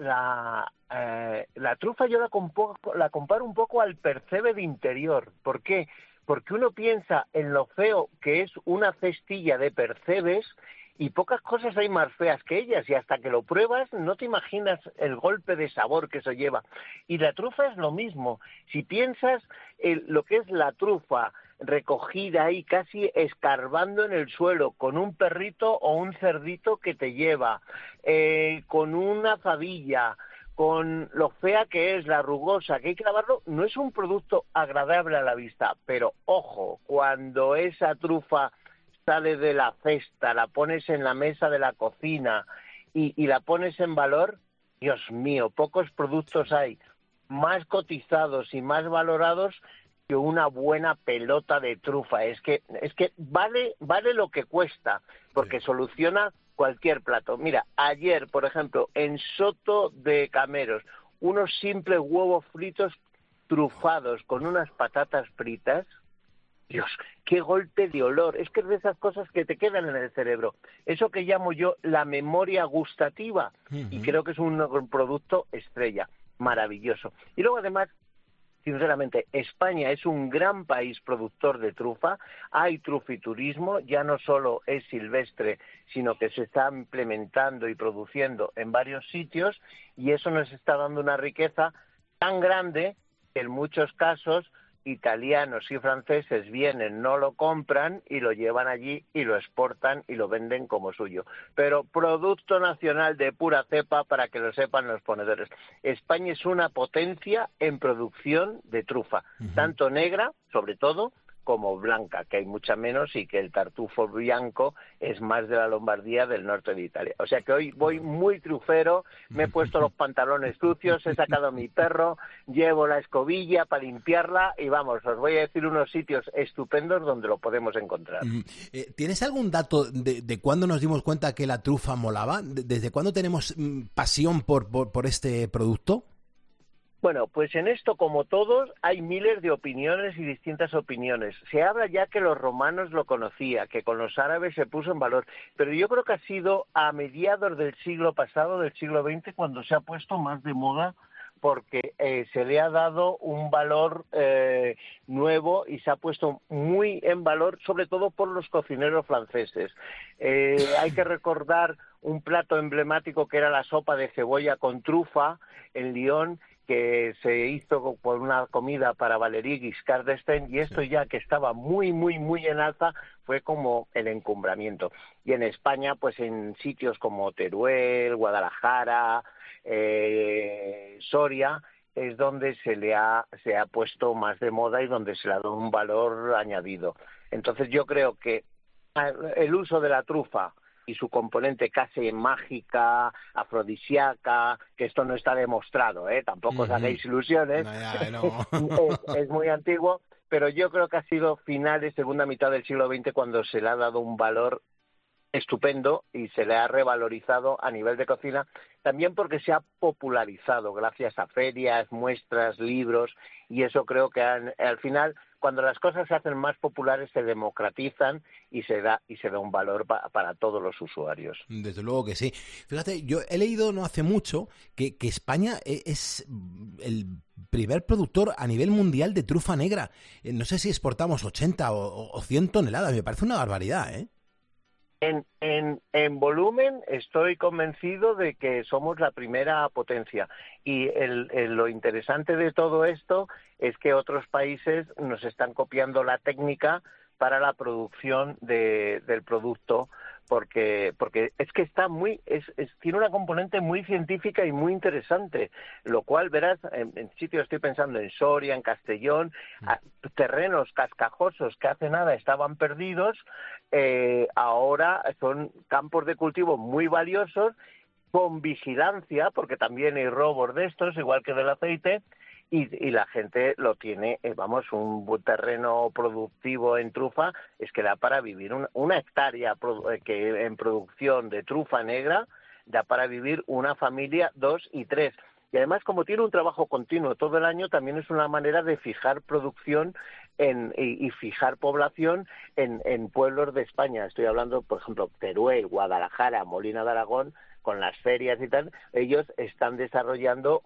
trufa yo la comparo un poco al percebe de interior. ¿Por qué? Porque uno piensa en lo feo que es una cestilla de percebes y pocas cosas hay más feas que ellas, y hasta que lo pruebas no te imaginas el golpe de sabor que eso lleva. Y la trufa es lo mismo. Si piensas en lo que es la trufa recogida ahí casi escarbando en el suelo, con un perrito o un cerdito que te lleva, con una fabilla, con lo fea que es, la rugosa, que hay que lavarlo, no es un producto agradable a la vista. Pero ojo, cuando esa trufa sale de la cesta, la pones en la mesa de la cocina y la pones en valor, Dios mío, pocos productos hay más cotizados y más valorados que una buena pelota de trufa. Es que vale lo que cuesta, porque soluciona cualquier plato. Mira, ayer, por ejemplo, en Soto de Cameros, unos simples huevos fritos trufados con unas patatas fritas, Dios, qué golpe de olor. Es que es de esas cosas que te quedan en el cerebro. Eso que llamo yo la memoria gustativa. Y creo que es un producto estrella, maravilloso. Y luego además, sinceramente, España es un gran país productor de trufa. Hay trufiturismo, ya no solo es silvestre, sino que se está implementando y produciendo en varios sitios, y eso nos está dando una riqueza tan grande que en muchos casos italianos y franceses vienen, no lo compran y lo llevan allí y lo exportan y lo venden como suyo. Pero producto nacional de pura cepa, para que lo sepan los ponedores. España es una potencia en producción de trufa, tanto negra, sobre todo, como blanca, que hay mucha menos, y que el tartufo bianco es más de la Lombardía, del norte de Italia. O sea que hoy voy muy trufero, me he puesto los pantalones sucios, he sacado a mi perro, llevo la escobilla para limpiarla y vamos, os voy a decir unos sitios estupendos donde lo podemos encontrar. ¿Tienes algún dato de cuándo nos dimos cuenta que la trufa molaba? ¿Desde cuándo tenemos pasión por este producto? Bueno, pues en esto, como todos, hay miles de opiniones y distintas opiniones. Se habla ya que los romanos lo conocían, que con los árabes se puso en valor, pero yo creo que ha sido a mediados del siglo pasado, del siglo XX, cuando se ha puesto más de moda, porque se le ha dado un valor nuevo y se ha puesto muy en valor, sobre todo por los cocineros franceses. Hay que recordar un plato emblemático que era la sopa de cebolla con trufa en Lyon, que se hizo por una comida para Valéry Giscard d'Estaing, y esto ya que estaba muy, muy, muy en alza, fue como el encumbramiento. Y en España, pues en sitios como Teruel, Guadalajara, Soria, es donde se ha puesto más de moda y donde se le ha dado un valor añadido. Entonces yo creo que el uso de la trufa y su componente casi mágica, afrodisíaca, que esto no está demostrado, tampoco os hagáis ilusiones, es muy antiguo, pero yo creo que ha sido finales, segunda mitad del siglo XX, cuando se le ha dado un valor estupendo y se le ha revalorizado a nivel de cocina, también porque se ha popularizado gracias a ferias, muestras, libros, y eso creo que al final, cuando las cosas se hacen más populares, se democratizan y se da un valor para todos los usuarios. Desde luego que sí. Fíjate, yo he leído no hace mucho que España es el primer productor a nivel mundial de trufa negra. No sé si exportamos 80 o 100 toneladas, me parece una barbaridad, ¿eh? En volumen estoy convencido de que somos la primera potencia, y lo interesante de todo esto es que otros países nos están copiando la técnica para la producción del producto, porque es que está tiene una componente muy científica y muy interesante, lo cual verás en sitios, estoy pensando en Soria, en Castellón, terrenos cascajosos que hace nada estaban perdidos, ahora son campos de cultivo muy valiosos, con vigilancia, porque también hay robos de estos, igual que del aceite, y la gente lo tiene, un buen terreno productivo en trufa, es que da para vivir una hectárea que en producción de trufa negra, da para vivir una familia, 2 y 3. Y además, como tiene un trabajo continuo todo el año, también es una manera de fijar producción y fijar población en pueblos de España. Estoy hablando, por ejemplo, Teruel, Guadalajara, Molina de Aragón, con las ferias y tal, ellos están desarrollando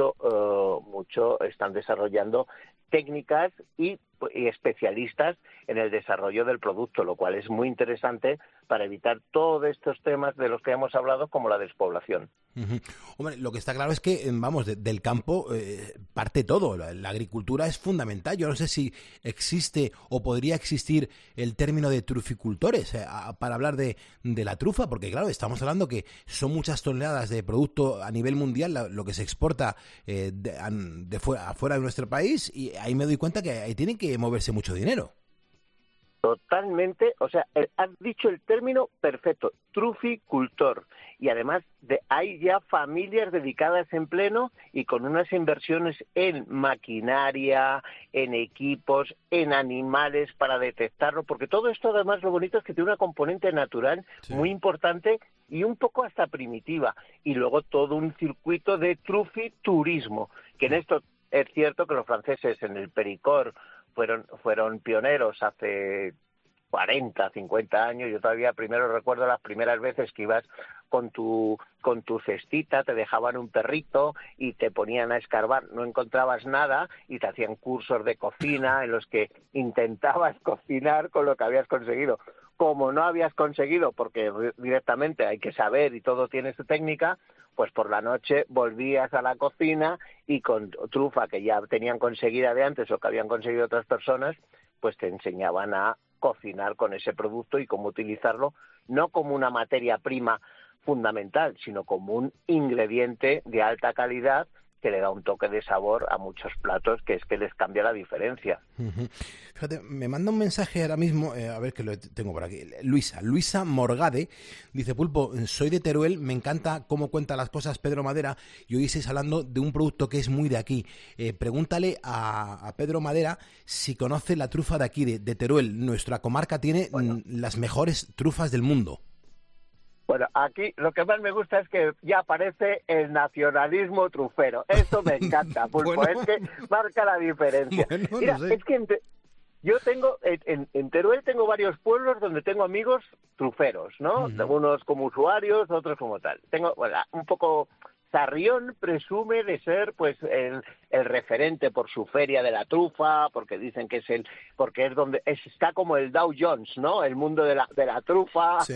están desarrollando técnicas y especialistas en el desarrollo del producto, lo cual es muy interesante para evitar todos estos temas de los que hemos hablado, como la despoblación. Hombre, lo que está claro es que, del campo parte todo. La agricultura es fundamental. Yo no sé si existe o podría existir el término de truficultores para hablar de la trufa, porque claro, estamos hablando que son muchas toneladas de producto a nivel mundial lo que se exporta afuera de nuestro país, y ahí me doy cuenta que ahí tienen que moverse mucho dinero. Totalmente, o sea, has dicho el término perfecto, truficultor, y además hay ya familias dedicadas en pleno y con unas inversiones en maquinaria, en equipos, en animales para detectarlo, porque todo esto además lo bonito es que tiene una componente natural muy importante y un poco hasta primitiva, y luego todo un circuito de trufiturismo, que en esto es cierto que los franceses en el Pericor fueron pioneros hace 40, 50 años. Yo todavía primero recuerdo las primeras veces que ibas con tu cestita, te dejaban un perrito y te ponían a escarbar, no encontrabas nada y te hacían cursos de cocina en los que intentabas cocinar con lo que habías conseguido. Como no habías conseguido, porque directamente hay que saber y todo tiene su técnica, pues por la noche volvías a la cocina y con trufa que ya tenían conseguida de antes o que habían conseguido otras personas, pues te enseñaban a cocinar con ese producto y cómo utilizarlo, no como una materia prima fundamental, sino como un ingrediente de alta calidad que le da un toque de sabor a muchos platos, que es que les cambia la diferencia. Fíjate, me manda un mensaje ahora mismo, a ver que lo tengo por aquí, Luisa Morgade, dice: Pulpo, soy de Teruel, me encanta cómo cuenta las cosas Pedro Madera, y hoy estáis hablando de un producto que es muy de aquí. Pregúntale a Pedro Madera si conoce la trufa de aquí, de Teruel. Nuestra comarca tiene las mejores trufas del mundo. Bueno, aquí lo que más me gusta es que ya aparece el nacionalismo trufero. Eso me encanta, Pulpo, bueno, es que marca la diferencia. Bueno, mira, no sé. Es que yo tengo, en Teruel tengo varios pueblos donde tengo amigos truferos, ¿no? Unos como usuarios, otros como tal. Tengo, bueno, un poco... Sarrión presume de ser pues el referente por su feria de la trufa, porque dicen que porque es donde está como el Dow Jones, ¿no? El mundo de la trufa. Sí.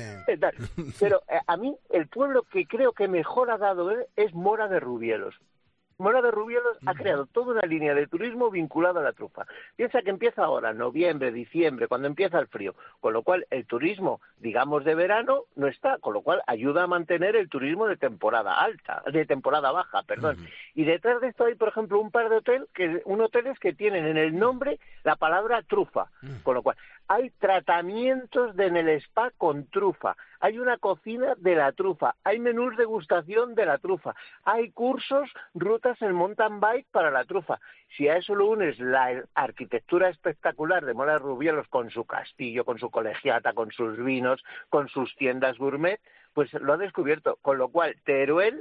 Pero a mí el pueblo que creo que mejor ha dado es Mora de Rubielos. Mora de Rubielos ha creado toda una línea de turismo vinculada a la trufa. Piensa que empieza ahora, noviembre, diciembre, cuando empieza el frío, con lo cual el turismo, digamos, de verano no está, con lo cual ayuda a mantener el turismo de temporada baja, perdón. Y detrás de esto hay, por ejemplo, un par de hoteles que tienen en el nombre la palabra trufa, con lo cual hay tratamientos en el spa con trufa, hay una cocina de la trufa, hay menús de degustación de la trufa, hay cursos, rutas en mountain bike para la trufa. Si a eso lo unes la arquitectura espectacular de Mora de Rubielos con su castillo, con su colegiata, con sus vinos, con sus tiendas gourmet, pues lo ha descubierto. Con lo cual, Teruel,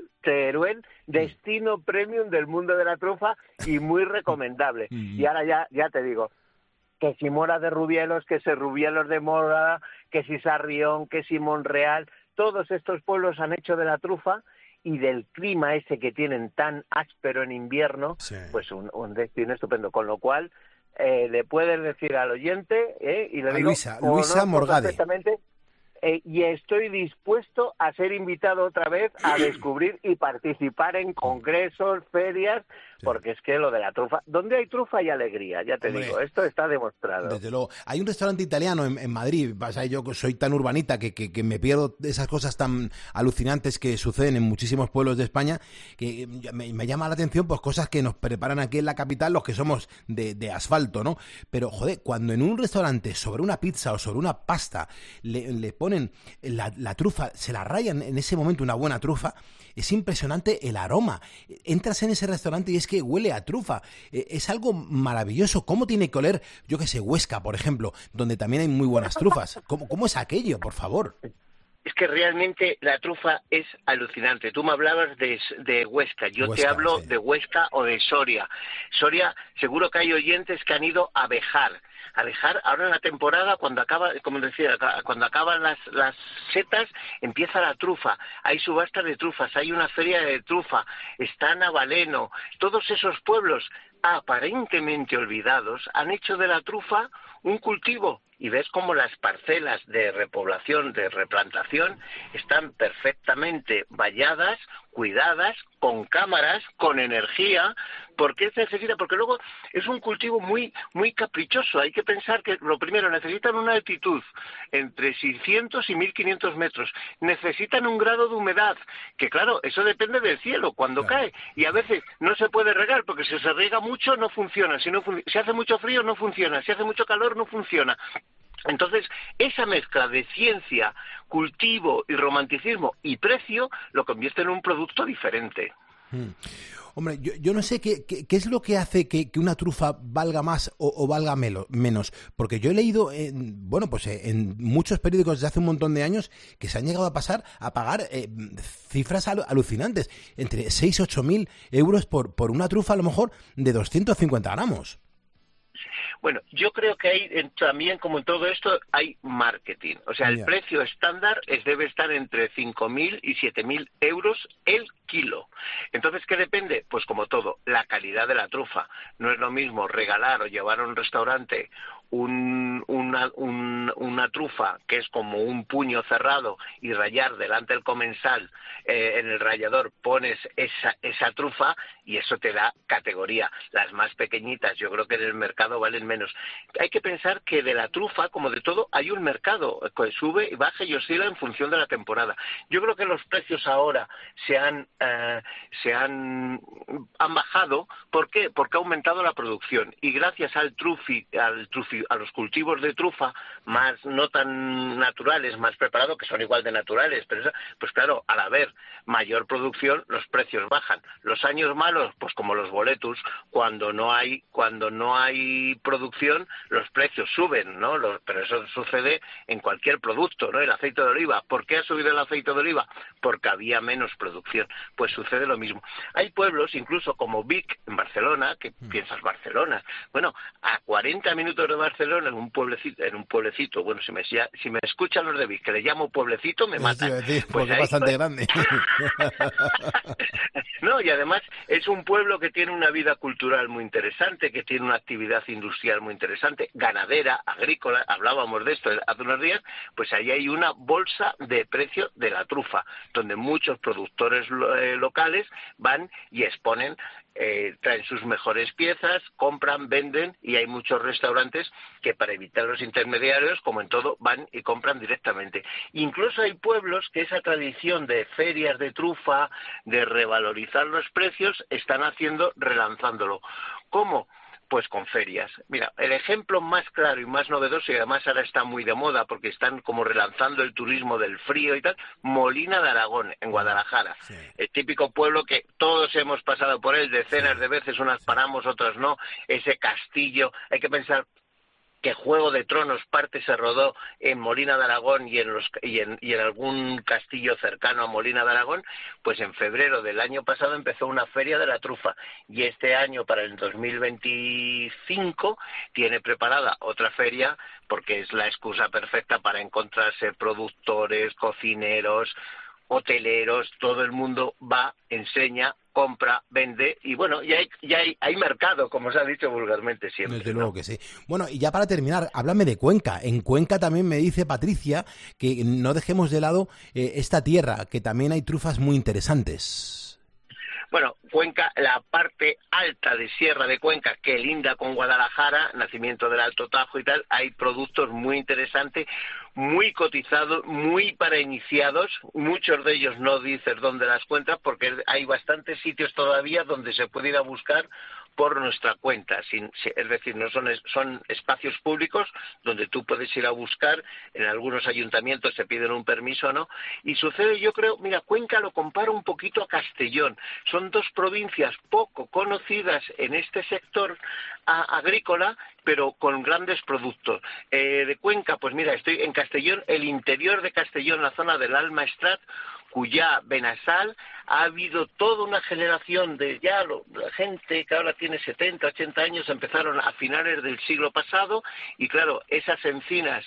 destino premium del mundo de la trufa y muy recomendable. Y ahora ya te digo, que si Mora de Rubielos, que si Rubielos de Mora, que si Sarrión, que si Monreal, todos estos pueblos han hecho de la trufa y del clima ese que tienen tan áspero en invierno, sí, pues un destino estupendo. Con lo cual, le puedes decir al oyente, y le digo... Luisa Morgade. Y estoy dispuesto a ser invitado otra vez a descubrir y participar en congresos, ferias, porque es que lo de la trufa, donde hay trufa hay alegría, ya te digo, esto está demostrado. Desde luego. Hay un restaurante italiano en Madrid, yo soy tan urbanita que me pierdo de esas cosas tan alucinantes que suceden en muchísimos pueblos de España, que me llama la atención pues cosas que nos preparan aquí en la capital los que somos de asfalto, ¿no? Pero, joder, cuando en un restaurante sobre una pizza o sobre una pasta le ponen la trufa, se la rayan en ese momento una buena trufa, es impresionante el aroma. Entras en ese restaurante y es que huele a trufa. Es algo maravilloso. ¿Cómo tiene que oler, yo que sé, Huesca, por ejemplo, donde también hay muy buenas trufas? ¿Cómo es aquello, por favor? Es que realmente la trufa es alucinante. Tú me hablabas de Huesca, yo te hablo de Huesca o de Soria. Soria, seguro que hay oyentes que han ido a Bejar. Ahora en la temporada, cuando acaba, como decía, cuando acaban las setas, empieza la trufa. Hay subastas de trufas, hay una feria de trufa, está Navaleno. Todos esos pueblos aparentemente olvidados han hecho de la trufa un cultivo. Y ves cómo las parcelas de repoblación, de replantación, están perfectamente valladas, cuidadas, con cámaras, con energía. ¿Por qué se necesita? Porque luego es un cultivo muy caprichoso. Hay que pensar que, lo primero, necesitan una altitud entre 600 y 1500 metros. Necesitan un grado de humedad, que claro, eso depende del cielo, cuando cae. Y a veces no se puede regar, porque si se riega mucho no funciona. Si hace mucho frío no funciona. Si hace mucho calor no funciona. Entonces, esa mezcla de ciencia, cultivo y romanticismo y precio lo convierte en un producto diferente. Hombre, yo no sé qué es lo que hace que una trufa valga más o valga menos, porque yo he leído en muchos periódicos desde hace un montón de años que se han llegado a pagar cifras alucinantes, entre 6 y 8 mil euros por una trufa a lo mejor de 250 gramos. Bueno, yo creo que hay también, como en todo esto, hay marketing. O sea, el precio estándar debe estar entre 5.000 y 7.000 euros el kilo. Entonces, ¿qué depende? Pues como todo, la calidad de la trufa. No es lo mismo regalar o llevar a un restaurante una trufa que es como un puño cerrado y rallar delante del comensal, en el rallador pones esa trufa y eso te da categoría. Las más pequeñitas yo creo que en el mercado valen menos. Hay que pensar que de la trufa, como de todo, hay un mercado que sube y baja y oscila en función de la temporada. Yo creo que los precios ahora han bajado. ¿Por qué? Porque ha aumentado la producción y gracias a los cultivos de trufa más no tan naturales, más preparados, que son igual de naturales, pero pues claro, al haber mayor producción los precios bajan. Los años malos, pues como los boletus, cuando no hay producción los precios suben, ¿no? Pero eso sucede en cualquier producto, ¿no? El aceite de oliva, ¿por qué ha subido el aceite de oliva? Porque había menos producción. Pues sucede lo mismo. Hay pueblos, incluso como Vic, en Barcelona, que piensas Barcelona, bueno, a 40 minutos de Barcelona, en un pueblecito, bueno, si me escuchan los de Vic, que le llamo pueblecito, me matan. Porque es bastante grande. No, y además es un pueblo que tiene una vida cultural muy interesante, que tiene una actividad industrial muy interesante, ganadera, agrícola, hablábamos de esto hace unos días, pues ahí hay una bolsa de precio de la trufa, donde muchos productores locales van y exponen, traen sus mejores piezas, compran, venden, y hay muchos restaurantes que para evitar los intermediarios, como en todo, van y compran directamente. Incluso hay pueblos que esa tradición de ferias de trufa, de revalorizar los precios, están relanzándolo. ¿Cómo? Pues con ferias. Mira, el ejemplo más claro y más novedoso, y además ahora está muy de moda porque están como relanzando el turismo del frío y tal, Molina de Aragón, en Guadalajara. Sí. El típico pueblo que todos hemos pasado por él decenas de veces, unas paramos, otras no. Ese castillo, hay que pensar que Juego de Tronos parte se rodó en Molina de Aragón y en algún castillo cercano a Molina de Aragón. Pues en febrero del año pasado empezó una feria de la trufa y este año, para el 2025, tiene preparada otra feria porque es la excusa perfecta para encontrarse productores, cocineros, hoteleros, todo el mundo va, enseña, compra, vende, y bueno, hay mercado, como se ha dicho vulgarmente siempre. Desde luego que sí. Bueno, y ya para terminar, háblame de Cuenca. En Cuenca también me dice Patricia que no dejemos de lado esta tierra, que también hay trufas muy interesantes. Bueno, Cuenca, la parte alta de Sierra de Cuenca, que linda con Guadalajara, nacimiento del Alto Tajo y tal, hay productos muy interesantes, muy cotizados, muy para iniciados. Muchos de ellos no dices dónde las cuentas, porque hay bastantes sitios todavía donde se puede ir a buscar por nuestra cuenta, es decir, no son espacios públicos donde tú puedes ir a buscar. En algunos ayuntamientos te piden un permiso, ¿no? Y sucede, yo creo, mira, Cuenca lo comparo un poquito a Castellón. Son dos provincias poco conocidas en este sector agrícola, pero con grandes productos. De Cuenca, pues mira, estoy en Castellón, el interior de Castellón, la zona del Almaestrat, Cuyá, Benassal, ha habido toda una generación de la gente que ahora tiene 70, 80 años, empezaron a finales del siglo pasado, y claro, esas encinas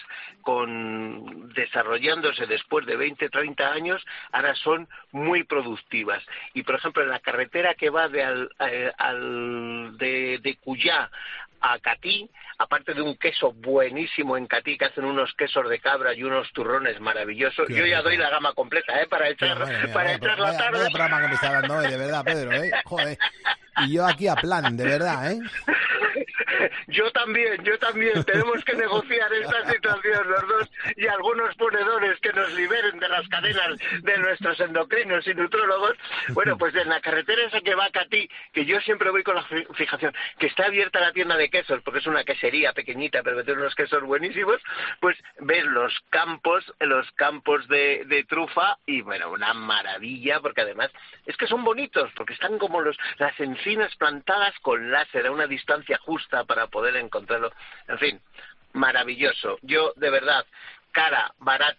desarrollándose después de 20, 30 años, ahora son muy productivas. Y por ejemplo, en la carretera que va de Cuyá a Catí, aparte de un queso buenísimo en Catí, que hacen unos quesos de cabra y unos turrones maravillosos. Yo ya doy la gama completa, para echar la tarde. Vaya programa que me está dando hoy, de verdad, Pedro, joder. Y yo aquí a plan, de verdad, Yo también, tenemos que negociar esta situación los dos, y algunos ponedores que nos liberen de las cadenas de nuestros endocrinos y nutrólogos. Bueno, pues en la carretera esa que va a Catí, que yo siempre voy con la fijación, que está abierta la tienda de quesos, porque es una quesería pequeñita, pero tiene unos quesos buenísimos, pues ves los campos de trufa, y bueno, una maravilla, porque además es que son bonitos, porque están como las encinas plantadas con láser a una distancia justa para poder encontrarlo. En fin, maravilloso. Yo, de verdad, cara, barata,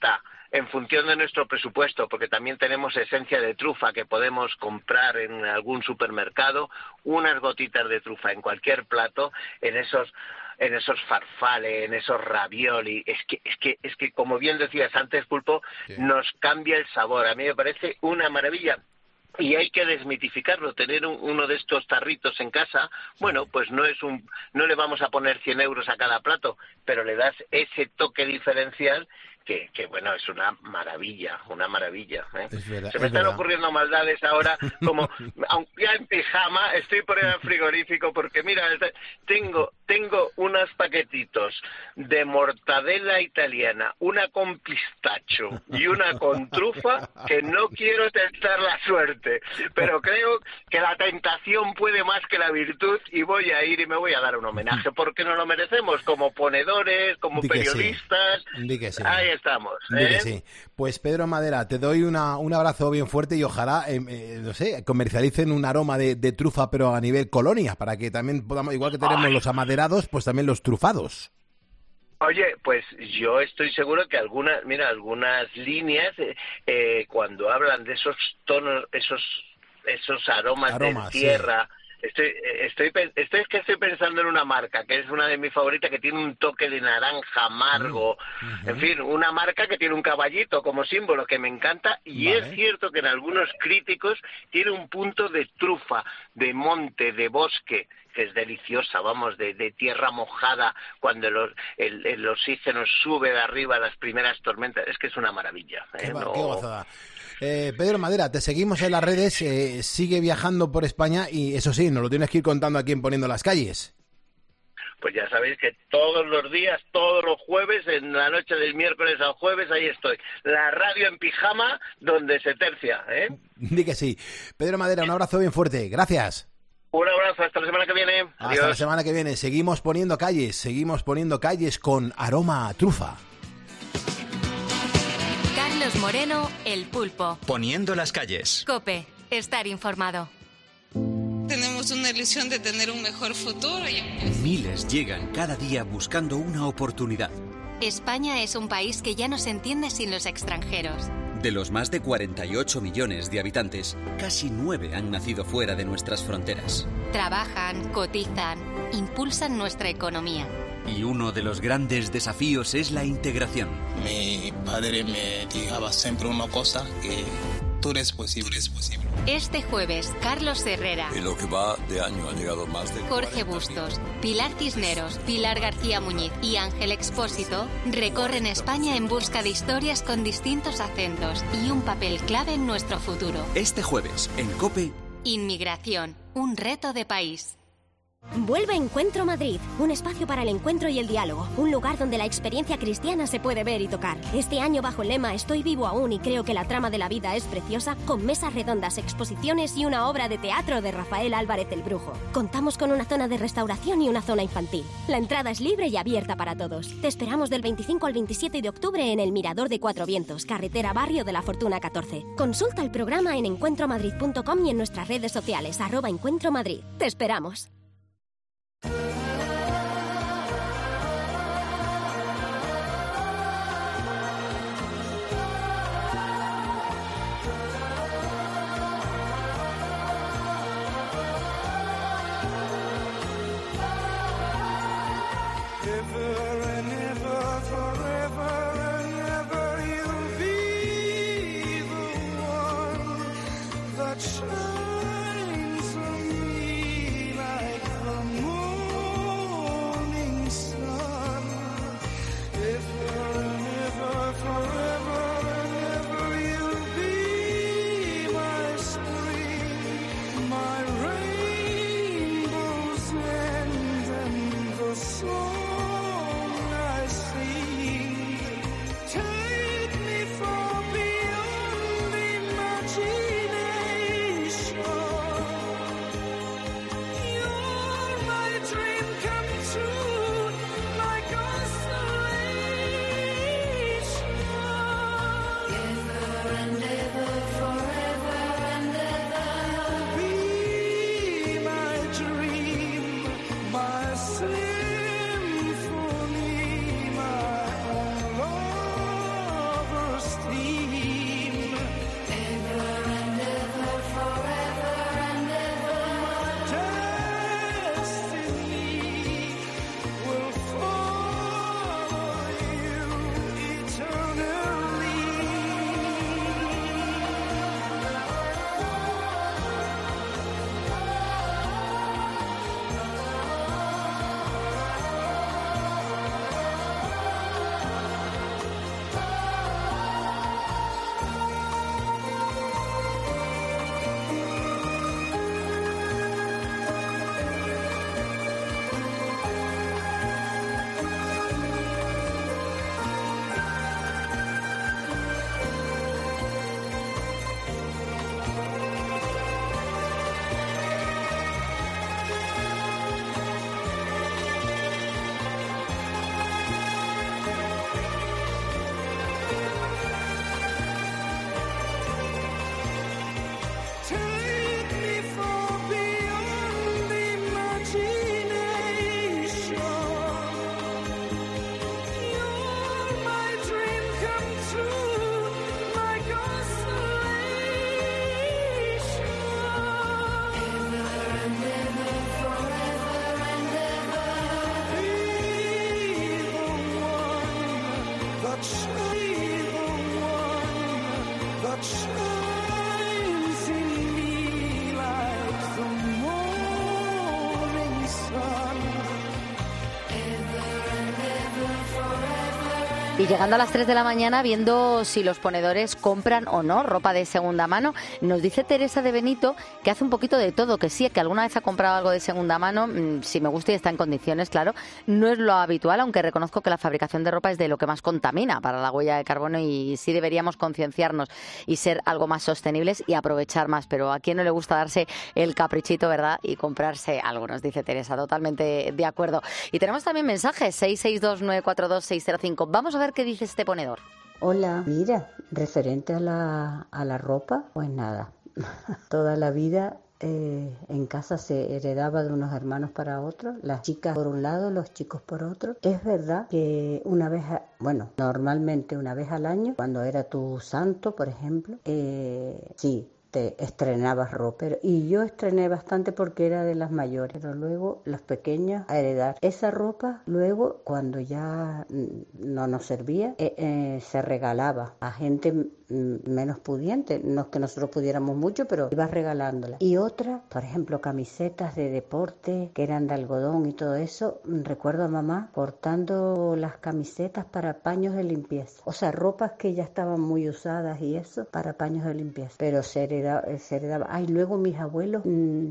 en función de nuestro presupuesto, porque también tenemos esencia de trufa que podemos comprar en algún supermercado, unas gotitas de trufa en cualquier plato, en esos farfales, en esos ravioli. Es que como bien decías antes, Pulpo, sí, nos cambia el sabor. A mí me parece una maravilla. Y hay que desmitificarlo, tener uno de estos tarritos en casa, bueno, pues no le vamos a poner 100 euros a cada plato, pero le das ese toque diferencial que bueno, es una maravilla, ¿eh? Verdad, se me están ocurriendo maldades ahora, como, aunque ya en pijama, estoy por el frigorífico, porque mira, tengo unos paquetitos de mortadela italiana, una con pistacho y una con trufa, que no quiero tentar la suerte, pero creo que la tentación puede más que la virtud, y voy a ir y me voy a dar un homenaje, porque nos lo merecemos, como ponedores, como periodistas. Sí. Ahí estamos. Sí. Pues Pedro Madera, te doy un abrazo bien fuerte y ojalá, no sé, comercialicen un aroma de trufa, pero a nivel colonia, para que también podamos, igual que tenemos los amaderados, pues también los trufados. Oye, pues yo estoy seguro que algunas líneas, cuando hablan de esos tonos, esos aromas de tierra... Sí. Estoy pensando en una marca que es una de mis favoritas, que tiene un toque de naranja amargo, en fin, una marca que tiene un caballito como símbolo que me encanta, y es cierto que en algunos críticos tiene un punto de trufa, de monte, de bosque, que es deliciosa, vamos, de tierra mojada, cuando el oxígeno sube de arriba las primeras tormentas, es que es una maravilla. Qué gozada. Pedro Madera, te seguimos en las redes, sigue viajando por España y eso sí, nos lo tienes que ir contando aquí en Poniendo las Calles. Pues ya sabéis que todos los días, todos los jueves, en la noche del miércoles al jueves, ahí estoy. La radio en pijama, donde se tercia, ¿eh? Di que sí. Pedro Madera, un abrazo bien fuerte, gracias. Un abrazo, hasta la semana que viene. Adiós. Hasta la semana que viene, seguimos poniendo calles con aroma a trufa. Carlos Moreno, El Pulpo. Poniendo las calles. COPE, estar informado. Tenemos una ilusión de tener un mejor futuro. Miles llegan cada día buscando una oportunidad. España es un país que ya no se entiende sin los extranjeros. De los más de 48 millones de habitantes, casi 9 han nacido fuera de nuestras fronteras. Trabajan, cotizan, impulsan nuestra economía. Y uno de los grandes desafíos es la integración. Mi padre me dijo siempre una cosa, que todo es posible, Este jueves, Carlos Herrera. En lo que va de año han llegado más de... Jorge Bustos, Pilar Cisneros, Pilar García Muñiz y Ángel Expósito recorren España en busca de historias con distintos acentos y un papel clave en nuestro futuro. Este jueves, en COPE... Inmigración, un reto de país. Vuelve Encuentro Madrid, un espacio para el encuentro y el diálogo, un lugar donde la experiencia cristiana se puede ver y tocar. Este año bajo el lema Estoy vivo aún y creo que la trama de la vida es preciosa, con mesas redondas, exposiciones y una obra de teatro de Rafael Álvarez el Brujo. Contamos con una zona de restauración y una zona infantil. La entrada es libre y abierta para todos. Te esperamos del 25 al 27 de octubre en el Mirador de Cuatro Vientos, carretera Barrio de la Fortuna 14. Consulta el programa en encuentromadrid.com y en nuestras redes sociales @encuentromadrid. Te esperamos. what shines in me like the morning sun. Ever and ever, forever. Y llegando a las 3 de la mañana, viendo si los ponedores compran o no ropa de segunda mano, nos dice Teresa de Benito que hace un poquito de todo, que sí, que alguna vez ha comprado algo de segunda mano, si me gusta y está en condiciones, claro. No es lo habitual, aunque reconozco que la fabricación de ropa es de lo que más contamina para la huella de carbono y sí deberíamos concienciarnos y ser algo más sostenibles y aprovechar más. Pero a quién no le gusta darse el caprichito, ¿verdad? Y comprarse algo, nos dice Teresa, totalmente de acuerdo. Y tenemos también mensajes, 662-942-605. Vamos a ver qué dice este ponedor. Hola, mira, referente a la ropa, pues nada, toda la vida en casa se heredaba de unos hermanos para otros, las chicas por un lado, los chicos por otro. Es verdad que normalmente una vez al año, cuando era tu santo, por ejemplo, sí, te estrenabas ropa, y yo estrené bastante porque era de las mayores, pero luego los pequeños a heredar esa ropa. Luego, cuando ya no nos servía, se regalaba a gente menos pudiente, no es que nosotros pudiéramos mucho, pero ibas regalándola. Y otra, por ejemplo, camisetas de deporte que eran de algodón y todo eso. Recuerdo a mamá cortando las camisetas para paños de limpieza, o sea, ropas que ya estaban muy usadas y eso, para paños de limpieza, pero se heredaba. Ay, luego mis abuelos,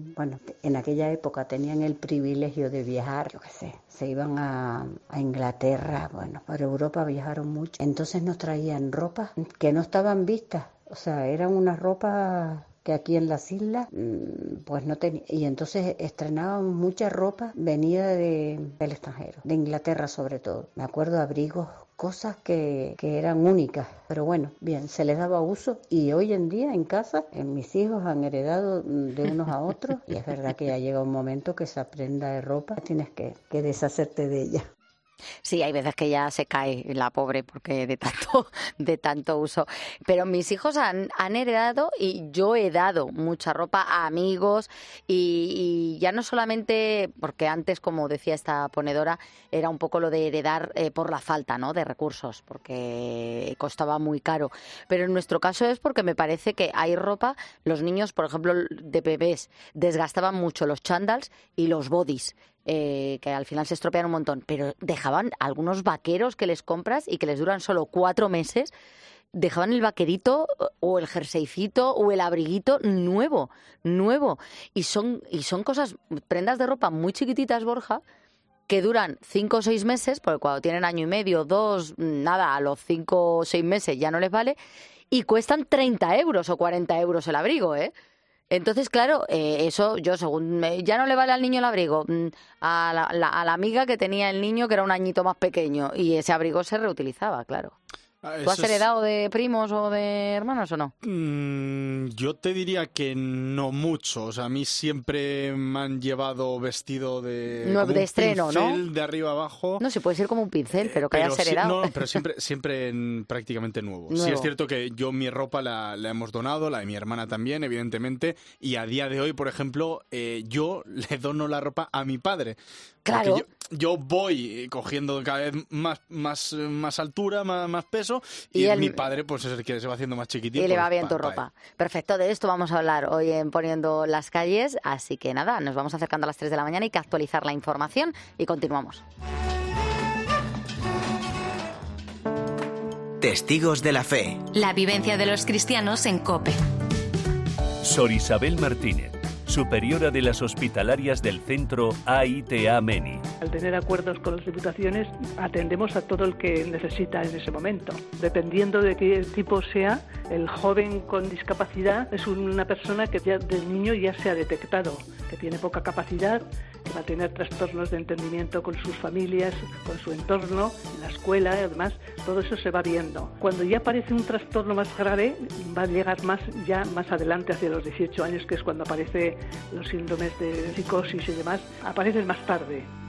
en aquella época tenían el privilegio de viajar, yo qué sé, se iban a Inglaterra, por Europa viajaron mucho, entonces nos traían ropas que no estaban vistas, o sea, eran unas ropas que aquí en las islas pues no tenía, y entonces estrenábamos mucha ropa venida del extranjero, de Inglaterra sobre todo. Me acuerdo abrigos, cosas que eran únicas, pero bueno, bien, se les daba uso, y hoy en día en casa, mis hijos han heredado de unos a otros, y es verdad que ya llega un momento que esa prenda de ropa tienes que deshacerte de ella. Sí, hay veces que ya se cae la pobre porque de tanto uso. Pero mis hijos han heredado, y yo he dado mucha ropa a amigos, y ya no solamente porque antes, como decía esta ponedora, era un poco lo de heredar por la falta, ¿no?, de recursos, porque costaba muy caro. Pero en nuestro caso es porque me parece que hay ropa, los niños, por ejemplo, de bebés, desgastaban mucho los chándals y los bodys. Que al final se estropean un montón, pero dejaban algunos vaqueros que les compras y que les duran solo 4 meses, dejaban el vaquerito o el jerseycito o el abriguito nuevo, y son cosas, prendas de ropa muy chiquititas, Borja, que duran 5 o 6 meses, porque cuando tienen año y medio, 2, nada, a los 5 o 6 meses ya no les vale, y cuestan 30 euros o 40 euros el abrigo, ¿eh? Entonces, claro, eso yo según ya no le vale al niño el abrigo, a la amiga que tenía el niño que era un añito más pequeño, y ese abrigo se reutilizaba, claro. ¿Tú has heredado de primos o de hermanos o no? Yo te diría que no mucho. O sea, a mí siempre me han llevado vestido de estreno, pincel, ¿no? De arriba abajo. No, sí puede ser como un pincel, pero que hayas heredado. No, pero siempre prácticamente nuevo. Sí es cierto que yo mi ropa la hemos donado, la de mi hermana también, evidentemente, y a día de hoy, por ejemplo, yo le dono la ropa a mi padre. Claro. Yo voy cogiendo cada vez más altura, más peso, y mi padre pues es el que se va haciendo más chiquitito. Y le va bien tu ropa. Perfecto, de esto vamos a hablar hoy en Poniendo las Calles, así que nada, nos vamos acercando a las 3 de la mañana, hay que actualizar la información y continuamos. Testigos de la Fe. La vivencia de los cristianos en COPE. Sor Isabel Martínez, superiora de las hospitalarias del centro AITA Meni. Al tener acuerdos con las diputaciones, atendemos a todo el que necesita en ese momento. Dependiendo de qué tipo sea, el joven con discapacidad es una persona que ya de niño ya se ha detectado, que tiene poca capacidad, que va a tener trastornos de entendimiento con sus familias, con su entorno, en la escuela, además, todo eso se va viendo. Cuando ya aparece un trastorno más grave, va a llegar más adelante, hacia los 18 años, que es cuando aparece los síndromes de psicosis y demás, aparecen más tarde.